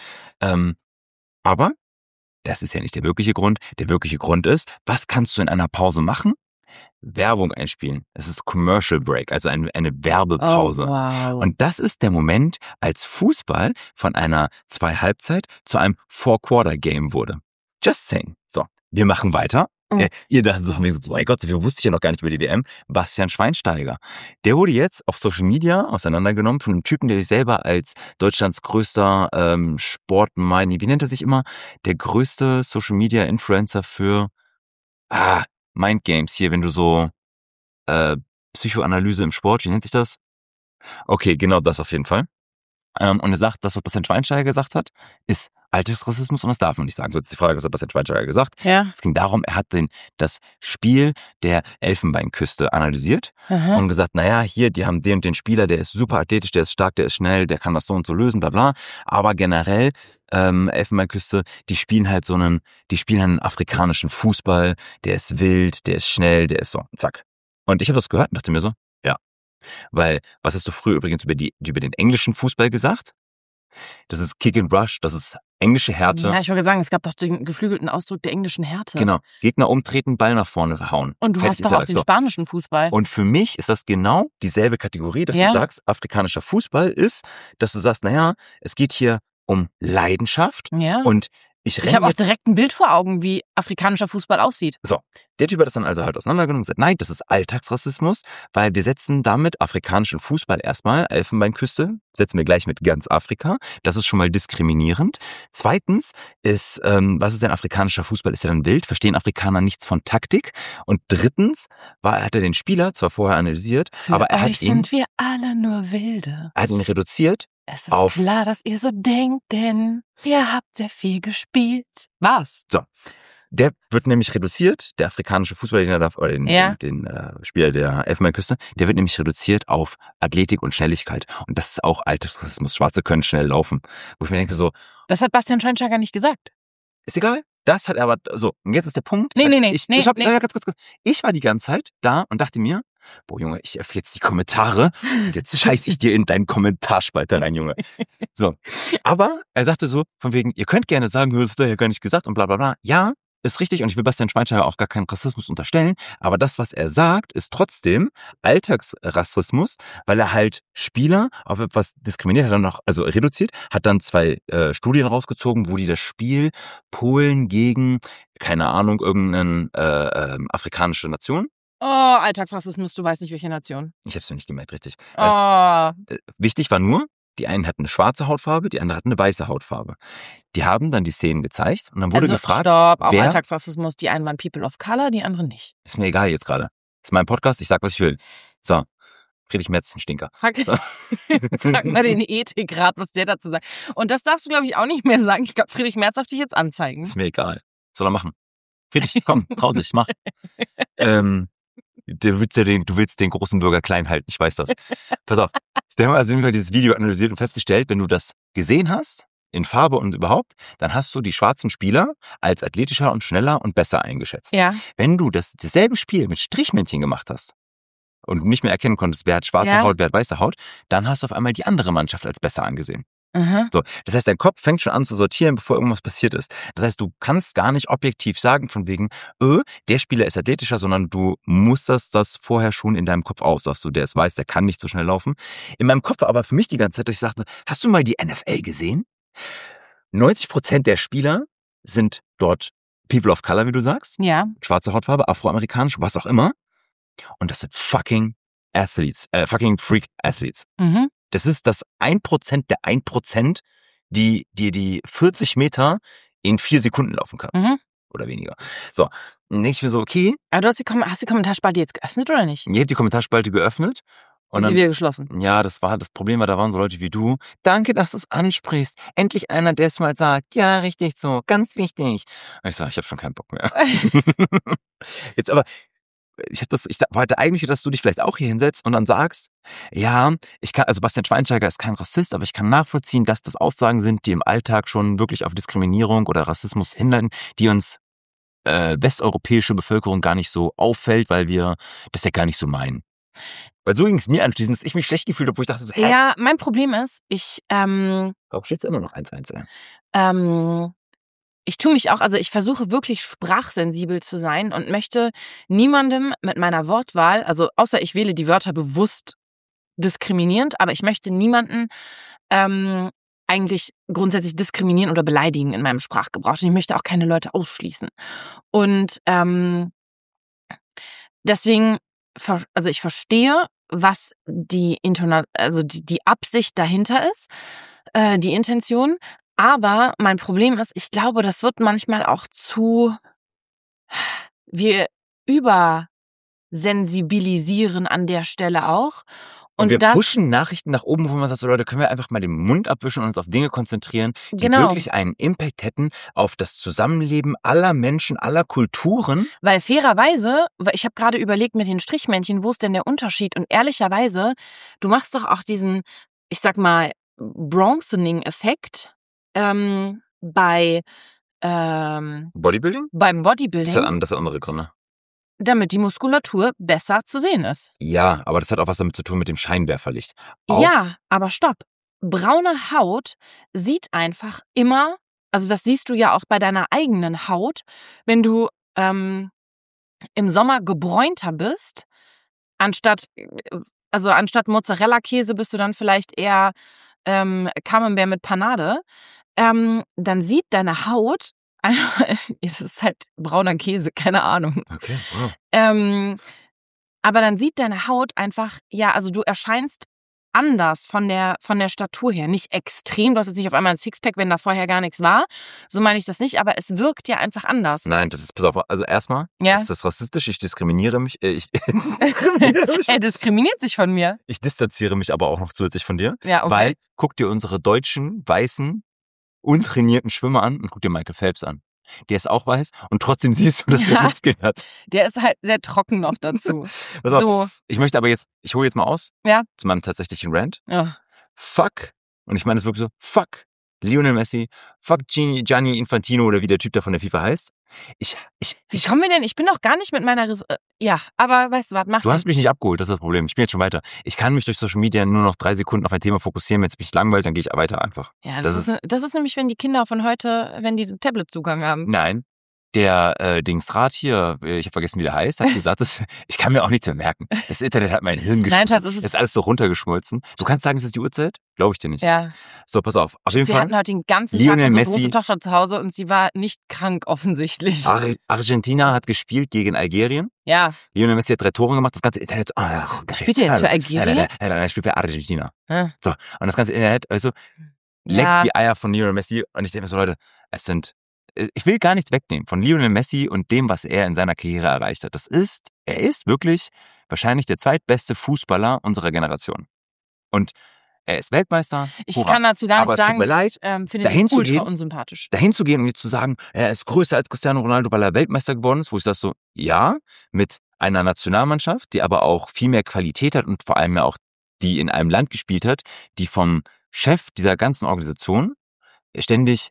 Aber das ist ja nicht der wirkliche Grund. Der wirkliche Grund ist, was kannst du in einer Pause machen? Werbung einspielen. Es ist Commercial Break, also eine Werbepause. Oh, wow. Und das ist der Moment, als Fußball von einer 2-Halbzeit zu einem 4-Quarter-Game wurde. Just saying. So, wir machen weiter. Ihr dachtet so von mir, oh mein Gott, so viel wusste ich ja noch gar nicht über die WM. Bastian Schweinsteiger. Der wurde jetzt auf Social Media auseinandergenommen von einem Typen, der sich selber als Deutschlands größter wie nennt er sich immer? Der größte Social Media Influencer für Mindgames hier, wenn du so Psychoanalyse im Sport, wie nennt sich das? Okay, genau das auf jeden Fall. Und er sagt, das, was Bastian Schweinsteiger gesagt hat, ist Alltagsrassismus und das darf man nicht sagen. So ist die Frage, was hat Bastian Schweinsteiger gesagt? Ja. Es ging darum, er hat das Spiel der Elfenbeinküste analysiert und gesagt, hier, die haben den und den Spieler, der ist super athletisch, der ist stark, der ist schnell, der kann das so und so lösen, bla bla. Aber generell, Elfenbeinküste, die spielen einen afrikanischen Fußball, der ist wild, der ist schnell, der ist so, zack. Und ich habe das gehört und dachte mir so, ja. Weil, was hast du früher übrigens über den englischen Fußball gesagt? Das ist Kick and Rush, das ist englische Härte. Ja, ich wollte sagen, es gab doch den geflügelten Ausdruck der englischen Härte. Genau, Gegner umtreten, Ball nach vorne hauen. Und du hast doch auch den spanischen Fußball. Und für mich ist das genau dieselbe Kategorie, dass du sagst, afrikanischer Fußball ist, dass du sagst, es geht hier um Leidenschaft und Ich habe auch direkt ein Bild vor Augen, wie afrikanischer Fußball aussieht. So, der Typ hat das dann also halt auseinandergenommen und gesagt, nein, das ist Alltagsrassismus, weil wir setzen damit afrikanischen Fußball erstmal, Elfenbeinküste, setzen wir gleich mit ganz Afrika. Das ist schon mal diskriminierend. Zweitens ist, was ist denn afrikanischer Fußball? Ist ja dann wild? Verstehen Afrikaner nichts von Taktik? Und drittens hat er den Spieler zwar vorher analysiert, aber er hat ihn... sind wir alle nur Wilde. Er hat ihn reduziert. Es ist klar, dass ihr so denkt, denn ihr habt sehr viel gespielt. Was? So, der wird nämlich reduziert, der afrikanische Fußballer, den er darf, oder den Spieler der Elfenbeinküste, der wird nämlich reduziert auf Athletik und Schnelligkeit. Und das ist auch Alltagsrassismus. Schwarze können schnell laufen. Wo ich mir denke so... Das hat Bastian Schweinsteiger nicht gesagt. Ist egal. Das hat er aber so. Und jetzt ist der Punkt. Nee. Ich war die ganze Zeit da und dachte mir, boah, Junge, ich öffne jetzt die Kommentare und jetzt scheiß ich dir in deinen Kommentarspalter rein, Junge. So. Aber er sagte so, von wegen, ihr könnt gerne sagen, das hat er ja gar nicht gesagt und bla bla bla. Ja, ist richtig und ich will Bastian Schweinsteiger auch gar keinen Rassismus unterstellen, aber das, was er sagt, ist trotzdem Alltagsrassismus, weil er halt Spieler auf etwas diskriminiert, hat dann noch, also reduziert, hat dann 2 Studien rausgezogen, wo die das Spiel Polen gegen, keine Ahnung, irgendeine afrikanische Nation. Oh, Alltagsrassismus, du weißt nicht, welche Nation. Ich hab's mir nicht gemerkt, richtig. Oh. Wichtig war nur, die einen hatten eine schwarze Hautfarbe, die andere hatten eine weiße Hautfarbe. Die haben dann die Szenen gezeigt und dann wurde gefragt, stopp, auch Alltagsrassismus, die einen waren People of Color, die anderen nicht. Ist mir egal jetzt gerade. Ist mein Podcast, ich sag, was ich will. So, Friedrich Merz ist ein Stinker. Frag mal den Ethikrat, was der dazu sagt. Und das darfst du, glaube ich, auch nicht mehr sagen. Ich glaube, Friedrich Merz darf dich jetzt anzeigen. Ist mir egal. Soll er machen. Friedrich, komm, trau dich, mach. Du willst den großen Bürger klein halten, ich weiß das. Pass auf. Wir haben also dieses Video analysiert und festgestellt, wenn du das gesehen hast, in Farbe und überhaupt, dann hast du die schwarzen Spieler als athletischer und schneller und besser eingeschätzt. Ja. Wenn du dasselbe Spiel mit Strichmännchen gemacht hast und nicht mehr erkennen konntest, wer hat schwarze Haut, wer hat weiße Haut, dann hast du auf einmal die andere Mannschaft als besser angesehen. So, das heißt, dein Kopf fängt schon an zu sortieren, bevor irgendwas passiert ist. Das heißt, du kannst gar nicht objektiv sagen von wegen, der Spieler ist athletischer, sondern du musterst das vorher schon in deinem Kopf aus. Sagst du, der ist weiß, der kann nicht so schnell laufen. In meinem Kopf war aber für mich die ganze Zeit, dass ich sagte, hast du mal die NFL gesehen? 90% der Spieler sind dort People of Color, wie du sagst. Ja. Schwarze Hautfarbe, afroamerikanisch, was auch immer. Und das sind fucking Athletes, fucking Freak Athletes. Mhm. Das ist das 1% der 1%, die 40 Meter in 4 Sekunden laufen kann. Mhm. Oder weniger. So, dann denke ich mir so, okay. Aber du hast die Kommentarspalte jetzt geöffnet oder nicht? Ich habe die Kommentarspalte geöffnet. Und dann wieder geschlossen. Ja, das Problem war, da waren so Leute wie du. Danke, dass du es ansprichst. Endlich einer, der es mal sagt. Ja, richtig so, ganz wichtig. Und ich sage, ich habe schon keinen Bock mehr. Jetzt aber... Ich wollte eigentlich, dass du dich vielleicht auch hier hinsetzt und dann sagst, ja, also Bastian Schweinsteiger ist kein Rassist, aber ich kann nachvollziehen, dass das Aussagen sind, die im Alltag schon wirklich auf Diskriminierung oder Rassismus hindern, die uns westeuropäische Bevölkerung gar nicht so auffällt, weil wir das ja gar nicht so meinen. Weil so ging es mir anschließend, dass ich mich schlecht gefühlt habe, wo ich dachte so, ja, mein Problem ist, warum steht es immer noch 1-1? Ich tue mich auch, also ich versuche wirklich sprachsensibel zu sein und möchte niemandem mit meiner Wortwahl, also außer ich wähle die Wörter bewusst diskriminierend, aber ich möchte niemanden eigentlich grundsätzlich diskriminieren oder beleidigen in meinem Sprachgebrauch. Und ich möchte auch keine Leute ausschließen. Und deswegen, also ich verstehe, was die Absicht dahinter ist, die Intention. Aber mein Problem ist, ich glaube, das wird manchmal auch wir übersensibilisieren an der Stelle auch. Und wir pushen Nachrichten nach oben, wo man sagt, so Leute, können wir einfach mal den Mund abwischen und uns auf Dinge konzentrieren, die wirklich einen Impact hätten auf das Zusammenleben aller Menschen, aller Kulturen. Weil fairerweise, ich habe gerade überlegt mit den Strichmännchen, wo ist denn der Unterschied? Und ehrlicherweise, du machst doch auch diesen, ich sag mal, Bronzening-Effekt bei Bodybuilding? Beim Bodybuilding. Das hat andere Gründe. Damit die Muskulatur besser zu sehen ist. Ja, aber das hat auch was damit zu tun mit dem Scheinwerferlicht. Ja, aber stopp. Braune Haut sieht einfach immer, also das siehst du ja auch bei deiner eigenen Haut, wenn du im Sommer gebräunter bist, anstatt Mozzarella-Käse bist du dann vielleicht eher Camembert mit Panade. dann sieht deine Haut, es ist halt brauner Käse, keine Ahnung. Okay, wow. Aber dann sieht deine Haut einfach, also du erscheinst anders von der Statur her. Nicht extrem, du hast jetzt nicht auf einmal ein Sixpack, wenn da vorher gar nichts war. So meine ich das nicht, aber es wirkt ja einfach anders. Nein, das ist, pass auf, also erstmal ist das rassistisch, ich diskriminiere mich. Er diskriminiert sich von mir. Ich distanziere mich aber auch noch zusätzlich von dir. Ja, okay. Weil, guck dir unsere deutschen, weißen, untrainierten Schwimmer an und guck dir Michael Phelps an. Der ist auch weiß und trotzdem siehst du, dass er Muskeln hat. Der ist halt sehr trocken noch dazu. Pass auf, ich möchte aber jetzt, ich hole jetzt mal aus zu meinem tatsächlichen Rant. Ja. Fuck, und ich meine es wirklich so, fuck Lionel Messi, fuck Gianni Infantino oder wie der Typ da von der FIFA heißt. Wie kommen wir denn? Ich bin doch gar nicht mit meiner... aber weißt du was, mach Du hast mich nicht abgeholt, das ist das Problem. Ich bin jetzt schon weiter. Ich kann mich durch Social Media nur noch 3 Sekunden auf ein Thema fokussieren. Wenn es mich langweilt, dann gehe ich weiter einfach. Ja, das ist nämlich, wenn die Kinder von heute, wenn die Tablet-Zugang haben. Nein. Der Dingsrat hier, ich habe vergessen, wie der heißt, hat gesagt, ich kann mir auch nichts mehr merken. Das Internet hat mein Hirn geschmolzen. Nein, Schatz, es ist alles so runtergeschmolzen. Du kannst sagen, es ist die Uhrzeit? Glaube ich dir nicht. Ja. So, pass auf. Auf jeden Fall. Wir hatten heute den ganzen Tag unsere große Tochter zu Hause und sie war nicht krank, offensichtlich. Argentina hat gespielt gegen Algerien. Ja. Lionel Messi hat 3 Tore gemacht. Das ganze Internet, spielt er jetzt für Algerien? Nein, er spielt für Argentina. Ja. So, und das ganze Internet, leckt die Eier von Lionel Messi. Und ich denke mir so, Leute, ich will gar nichts wegnehmen von Lionel Messi und dem, was er in seiner Karriere erreicht hat. Er ist wirklich wahrscheinlich der zweitbeste Fußballer unserer Generation. Und er ist Weltmeister. Ich kann dazu gar nichts sagen. Tut mir leid, ich finde ihn ultra unsympathisch. Dahin zu gehen und jetzt zu sagen, er ist größer als Cristiano Ronaldo, weil er Weltmeister geworden ist, wo ich sage so, ja, mit einer Nationalmannschaft, die aber auch viel mehr Qualität hat und vor allem ja auch die in einem Land gespielt hat, die vom Chef dieser ganzen Organisation ständig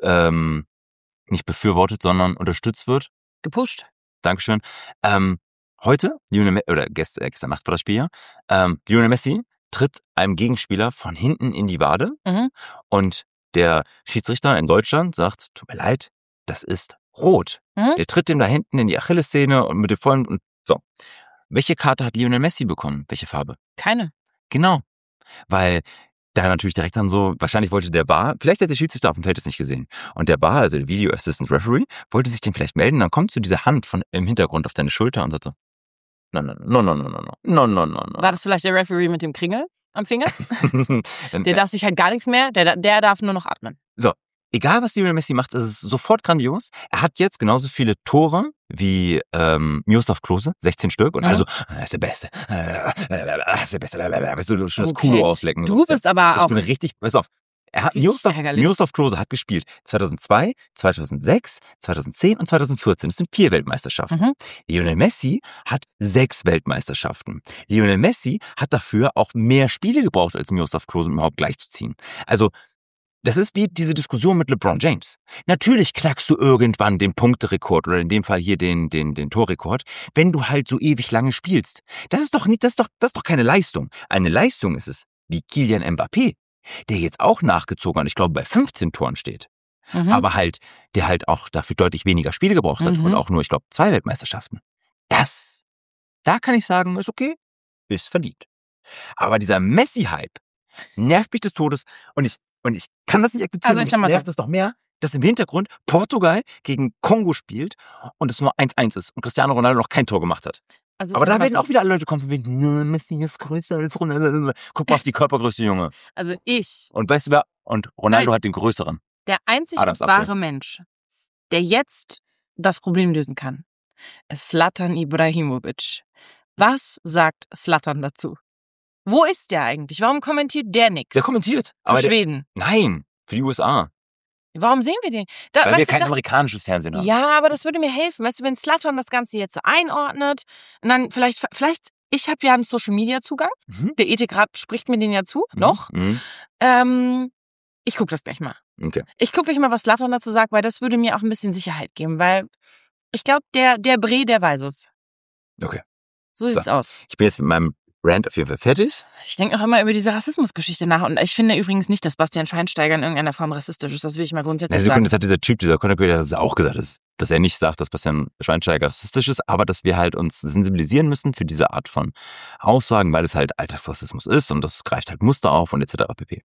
nicht befürwortet, sondern unterstützt wird. Gepusht. Dankeschön. Heute, gestern Nacht war das Spiel ja, Lionel Messi tritt einem Gegenspieler von hinten in die Wade und der Schiedsrichter in Deutschland sagt, tut mir leid, das ist rot. Der tritt dem da hinten in die Achillessehne und mit dem vollen und so. Welche Karte hat Lionel Messi bekommen? Welche Farbe? Keine. Genau. Weil da natürlich direkt dann so, wahrscheinlich wollte der VAR, vielleicht hat der Schiedsrichter auf dem Feld das nicht gesehen. Und der VAR, also der Video Assistant Referee, wollte sich den vielleicht melden, dann kommt so diese Hand im Hintergrund auf deine Schulter und sagt so, no. War das vielleicht der Referee mit dem Kringel am Finger? Der darf sich halt gar nichts mehr, der darf nur noch atmen. So, egal was Lionel Messi macht, ist es sofort grandios. Er hat jetzt genauso viele Tore wie Miroslav Klose, 16 Stück. Und also, er ist der Beste. Er ist der Beste. Weißt du, schon das Kulo auslecken. Du bist aber auch... Ich bin richtig, pass auf. Miroslav Klose hat gespielt 2002, 2006, 2010 und 2014. Das sind 4 Weltmeisterschaften. Lionel Messi hat 6 Weltmeisterschaften. Lionel Messi hat dafür auch mehr Spiele gebraucht als Miroslav Klose, um überhaupt gleichzuziehen. Also, das ist wie diese Diskussion mit LeBron James. Natürlich knackst du irgendwann den Punkterekord oder in dem Fall hier den Torrekord, wenn du halt so ewig lange spielst. Das ist doch keine Leistung. Eine Leistung ist es, wie Kylian Mbappé, der jetzt auch nachgezogen hat, ich glaube bei 15 Toren steht. Aber halt, der halt auch dafür deutlich weniger Spiele gebraucht hat und auch nur, ich glaube, 2 Weltmeisterschaften. Da kann ich sagen, ist okay, ist verdient. Aber dieser Messi-Hype nervt mich des Todes und ich kann das nicht akzeptieren. Also mich nervt es doch mehr, dass im Hintergrund Portugal gegen Kongo spielt und es nur 1-1 ist und Cristiano Ronaldo noch kein Tor gemacht hat. Also aber da werden auch wieder alle Leute kommen von wegen, Messi ist größer als Ronaldo. Guck mal auf die Körpergröße, Junge. Also ich. Und weißt du wer? Und Ronaldo hat den größeren. Der einzig wahre Mensch, der jetzt das Problem lösen kann, ist Zlatan Ibrahimovic. Was sagt Zlatan dazu? Wo ist der eigentlich? Warum kommentiert der nichts? Der kommentiert. Für Schweden? Nein, für die USA. Warum sehen wir den? Weil wir kein amerikanisches Fernsehen haben. Ja, aber das würde mir helfen. Weißt du, wenn Zlatan das Ganze jetzt so einordnet und dann vielleicht, ich habe ja einen Social-Media-Zugang. Der Ethikrat spricht mir den ja zu, noch. Ich gucke das gleich mal. Okay. Ich gucke gleich mal, was Zlatan dazu sagt, weil das würde mir auch ein bisschen Sicherheit geben, weil ich glaube, der Bre, der weiß es. Okay. So sieht's aus. Ich bin jetzt mit meinem Rant auf jeden Fall fertig. Ich denke auch immer über diese Rassismusgeschichte nach und ich finde übrigens nicht, dass Bastian Schweinsteiger in irgendeiner Form rassistisch ist. Das will ich mal grundsätzlich sagen. Das hat dieser Typ, dieser Conor Creator, das auch gesagt, dass er nicht sagt, dass Bastian Schweinsteiger rassistisch ist, aber dass wir halt uns sensibilisieren müssen für diese Art von Aussagen, weil es halt Alltagsrassismus ist und das greift halt Muster auf und etc. pp.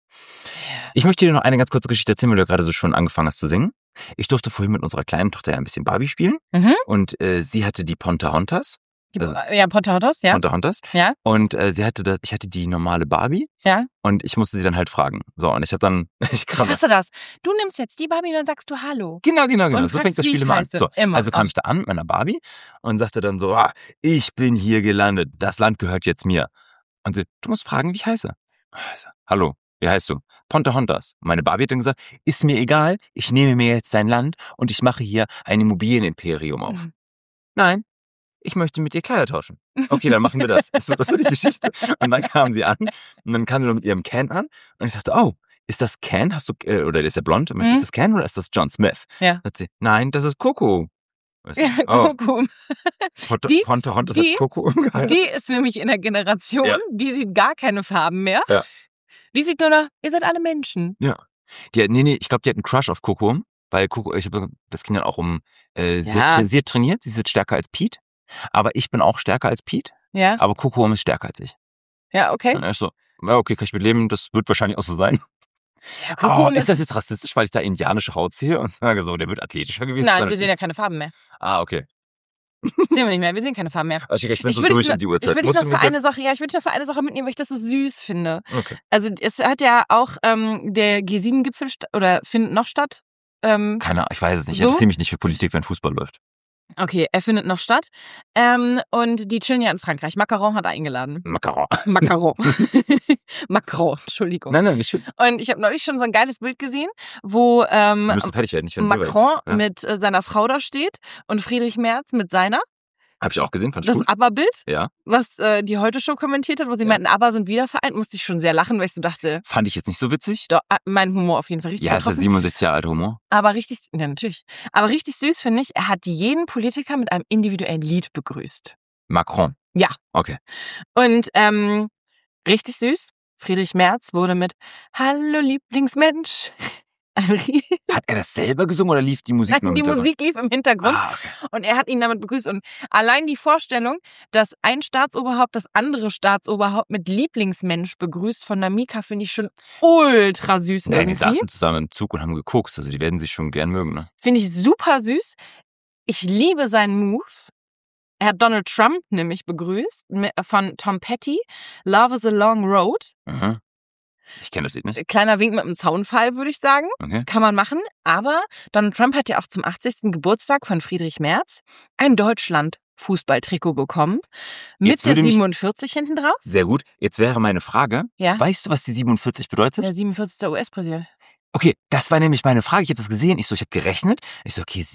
Ich möchte dir noch eine ganz kurze Geschichte erzählen, weil du gerade so schon angefangen hast zu singen. Ich durfte vorhin mit unserer kleinen Tochter ein bisschen Barbie spielen. Und sie hatte die Pocahontas. Pocahontas, ja. Pocahontas. Ja. Und ich hatte die normale Barbie. Ja. Und ich musste sie dann halt fragen. So, und ich habe dann... Ich hasse das. Du nimmst jetzt die Barbie und dann sagst du Hallo. Genau. Und so fängt das Spiel immer an. So, also kam ich da an mit meiner Barbie und sagte dann so, ich bin hier gelandet. Das Land gehört jetzt mir. Und sie, du musst fragen, wie ich heiße. Also, hallo, wie heißt du? Pocahontas. Meine Barbie hat dann gesagt, ist mir egal, ich nehme mir jetzt dein Land und ich mache hier ein Immobilienimperium auf. Nein. Ich möchte mit dir Kleider tauschen. Okay, dann machen wir das. Das war die Geschichte. Und dann kam sie an und dann kam sie noch mit ihrem Ken an und ich dachte, oh, ist das Ken? Hast du oder ist er blond? Ist das Ken oder ist das John Smith? Ja. Sagt sie, nein, das ist Coco. Ja, Coco. Pocahontas hat Coco geheiratet. Die ist nämlich in der Generation, die sieht gar keine Farben mehr. Ja. Die sieht nur noch, ihr seid alle Menschen. Ja. Ich glaube, die hat einen Crush auf Coco, weil Coco, ich habe das Kind dann auch sie hat trainiert, sie ist jetzt stärker als Pete. Aber ich bin auch stärker als Pete. Ja. Aber Coco ist stärker als ich. Ja, okay. Und er ist so, okay, kann ich mit leben, das wird wahrscheinlich auch so sein. Ja, ist das jetzt rassistisch, weil ich da indianische Haut sehe und sage so, der wird athletischer gewesen sein? Nein, wir sehen ja keine Farben mehr. Okay. Sehen wir nicht mehr, wir sehen keine Farben mehr. Also ich bin so durch in die Uhrzeit. Ich würde dich noch für eine Sache mitnehmen, weil ich das so süß finde. Okay. Also es hat ja auch der G7-Gipfel findet noch statt. Keine Ahnung, ich weiß es nicht. Ich interessiere mich nicht für Politik, wenn Fußball läuft. Okay, er findet noch statt. Und die chillen ja in Frankreich. Macron hat eingeladen. Macron, Entschuldigung. Nein, nicht schön. Und ich habe neulich schon so ein geiles Bild gesehen, wo Macron mit seiner Frau da steht und Friedrich Merz mit seiner. Habe ich auch gesehen, fand ich gut. Das ABBA-Bild, ja, was die Heute-Show kommentiert hat, wo sie meinten, ABBA sind wieder vereint, musste ich schon sehr lachen, weil ich so dachte... Fand ich jetzt nicht so witzig. Doch, mein Humor auf jeden Fall richtig. Ja, ist der 67 Jahre alte Humor. Aber richtig, ja natürlich. Aber richtig süß finde ich, er hat jeden Politiker mit einem individuellen Lied begrüßt. Macron? Ja. Okay. Und richtig süß, Friedrich Merz wurde mit Hallo Lieblingsmensch... Hat er das selber gesungen oder lief die Musik nur im Hintergrund? Die Musik lief im Hintergrund okay. Und er hat ihn damit begrüßt. Und allein die Vorstellung, dass ein Staatsoberhaupt das andere Staatsoberhaupt mit Lieblingsmensch begrüßt von der Mika, finde ich schon ultra süß. Ja, die saßen zusammen im Zug und haben gekokst. Also die werden sich schon gern mögen, ne? Finde ich super süß. Ich liebe seinen Move. Er hat Donald Trump nämlich begrüßt von Tom Petty. Love is a long road. Mhm. Ich kenne das Lied nicht. Kleiner Wink mit einem Zaunfall, würde ich sagen. Okay. Kann man machen. Aber Donald Trump hat ja auch zum 80. Geburtstag von Friedrich Merz ein Deutschland-Fußballtrikot bekommen. Mit der 47 hinten drauf. Sehr gut. Jetzt wäre meine Frage. Ja? Weißt du, was die 47 bedeutet? Der 47. US-Präsident. Okay, das war nämlich meine Frage. Ich habe das gesehen. Ich habe gerechnet. Ich so, okay,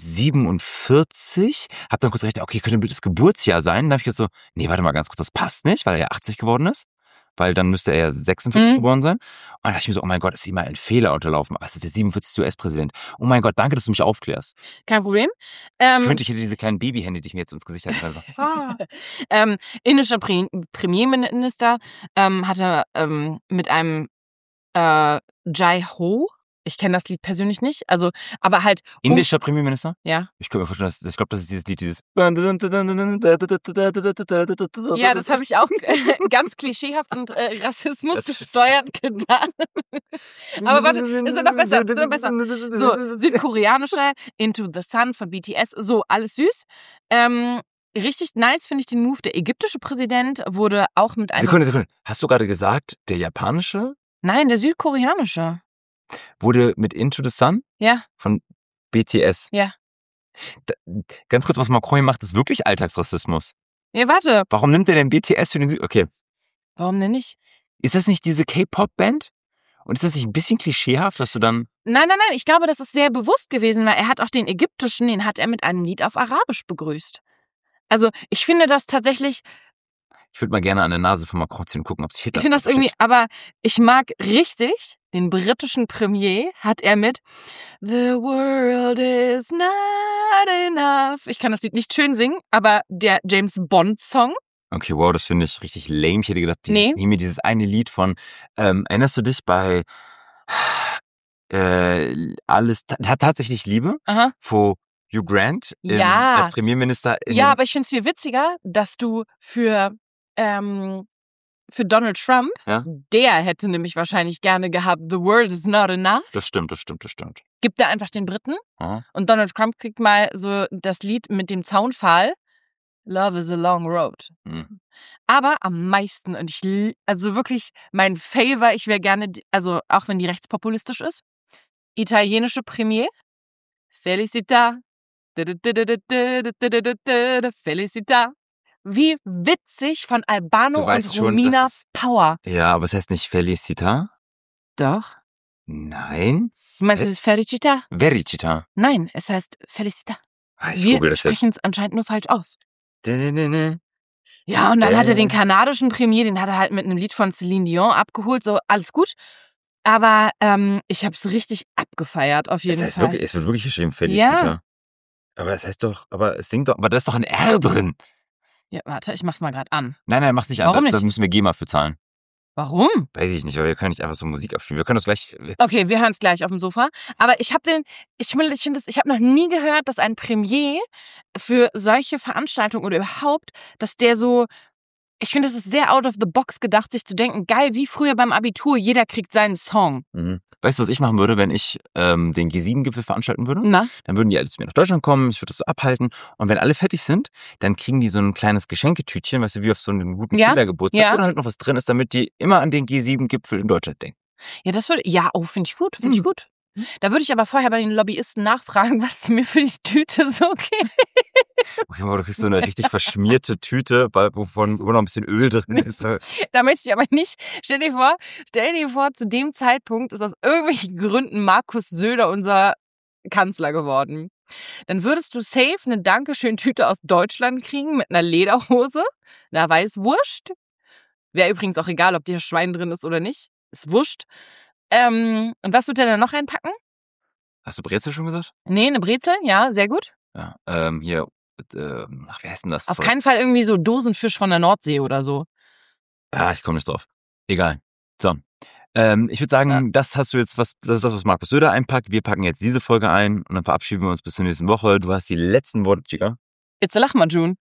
47. Hab dann kurz gerechnet, okay, könnte das Geburtsjahr sein. Dann habe ich jetzt so, nee, warte mal ganz kurz, das passt nicht, weil er ja 80 geworden ist. Weil dann müsste er ja 46 geboren sein. Und dann dachte ich mir so, oh mein Gott, ist ihm mal ein Fehler unterlaufen. Aber es ist der 47. US-Präsident. Oh mein Gott, danke, dass du mich aufklärst. Kein Problem. Ich hätte diese kleinen Babyhände, die ich mir jetzt ins Gesicht halte. Indischer Premierminister hatte mit einem Jai Ho, ich kenne das Lied persönlich nicht, also, aber halt... Indischer Premierminister? Ja. Ich könnte mir vorstellen, ich glaube, das ist dieses Lied, dieses... Ja, das habe ich auch ganz klischeehaft und Rassismus gesteuert getan. Aber warte, es wird noch besser, So, südkoreanischer Into the Sun von BTS, so, alles süß. Richtig nice finde ich den Move. Der ägyptische Präsident wurde auch mit einem... Sekunde. Hast du gerade gesagt, der japanische? Nein, der südkoreanische. Wurde mit Into the Sun? Ja. Von BTS? Ja. Ganz kurz, was Macron hier macht, ist wirklich Alltagsrassismus. Ja, warte. Warum nimmt er denn BTS für den Okay. Warum denn nicht? Ist das nicht diese K-Pop-Band? Und ist das nicht ein bisschen klischeehaft, dass du dann... Nein. Ich glaube, das ist sehr bewusst gewesen, weil er hat auch den ägyptischen, den hat er mit einem Lied auf Arabisch begrüßt. Also, ich finde das tatsächlich... Ich würde mal gerne an der Nase von Macron ziehen und gucken, ob sich Hitler... Ich finde das irgendwie, aber ich mag richtig, den britischen Premier hat er mit The world is not enough. Ich kann das Lied nicht schön singen, aber der James Bond Song. Okay, wow, das finde ich richtig lame. Ich hätte gedacht, die mir dieses eine Lied von, erinnerst du dich bei Alles, tatsächlich Liebe? Aha. Wo Hugh Grant als Premierminister... Ja, aber ich finde es viel witziger, dass du für für Donald Trump. Ja? Der hätte nämlich wahrscheinlich gerne gehabt, the world is not enough. Das stimmt. Gibt er einfach den Briten. Aha. Und Donald Trump kriegt mal so das Lied mit dem Zaunpfahl. Love is a long road. Aber am meisten, und also wirklich mein Favor, ich wäre gerne, also auch wenn die rechtspopulistisch ist, italienische Premier. Felicita. Felicita. Wie witzig von Albano und Romina Power. Ja, aber es heißt nicht Felicita? Doch. Nein. Du meinst, es ist Felicita? Vericita. Nein, es heißt Felicita. Wir sprechen es anscheinend nur falsch aus. Ja, und dann hat er den kanadischen Premier, den hat er halt mit einem Lied von Celine Dion abgeholt, so alles gut. Aber ich hab's richtig abgefeiert, auf jeden Fall. Wirklich, es wird wirklich geschrieben, Felicita. Ja. Aber es heißt doch, aber es singt doch, aber da ist doch ein R drin. Ja, warte, ich mach's mal gerade an. Nein, mach's nicht an. Warum nicht? Da müssen wir GEMA für zahlen. Warum? Weiß ich nicht, weil wir können nicht einfach so Musik abspielen. Wir können das gleich. Okay, wir hören es gleich auf dem Sofa. Aber ich habe noch nie gehört, dass ein Premier für solche Veranstaltungen oder überhaupt, dass der so, ich finde, es ist sehr out of the box gedacht, sich zu denken, geil, wie früher beim Abitur, jeder kriegt seinen Song. Mhm. Weißt du, was ich machen würde, wenn ich den G7-Gipfel veranstalten würde? Na? Dann würden die alle zu mir nach Deutschland kommen, ich würde das so abhalten. Und wenn alle fertig sind, dann kriegen die so ein kleines Geschenketütchen, weißt du, wie auf so einem guten Kindergeburtstag, wo dann halt noch was drin ist, damit die immer an den G7-Gipfel in Deutschland denken. Ja, finde ich gut, finde ich gut. Da würde ich aber vorher bei den Lobbyisten nachfragen, was sie mir für die Tüte so geben. Okay, aber du kriegst so eine richtig verschmierte Tüte, wo noch ein bisschen Öl drin ist. Da möchte ich aber nicht. Stell dir vor, zu dem Zeitpunkt ist aus irgendwelchen Gründen Markus Söder unser Kanzler geworden. Dann würdest du safe eine Dankeschön-Tüte aus Deutschland kriegen mit einer Lederhose, einer Weißwurst. Wäre übrigens auch egal, ob der Schwein drin ist oder nicht. Ist wurscht. Und was wird er dann noch einpacken? Hast du Brezel schon gesagt? Nee, eine Brezel, ja, sehr gut. Ja, hier, wie heißt denn das? Auf keinen Fall irgendwie so Dosenfisch von der Nordsee oder so. Ja, ich komme nicht drauf. Egal. So. Ich würde sagen, das ist das, was Markus Söder einpackt. Wir packen jetzt diese Folge ein und dann verabschieden wir uns bis zur nächsten Woche. Du hast die letzten Worte, Chica. It's a Lachmann, June.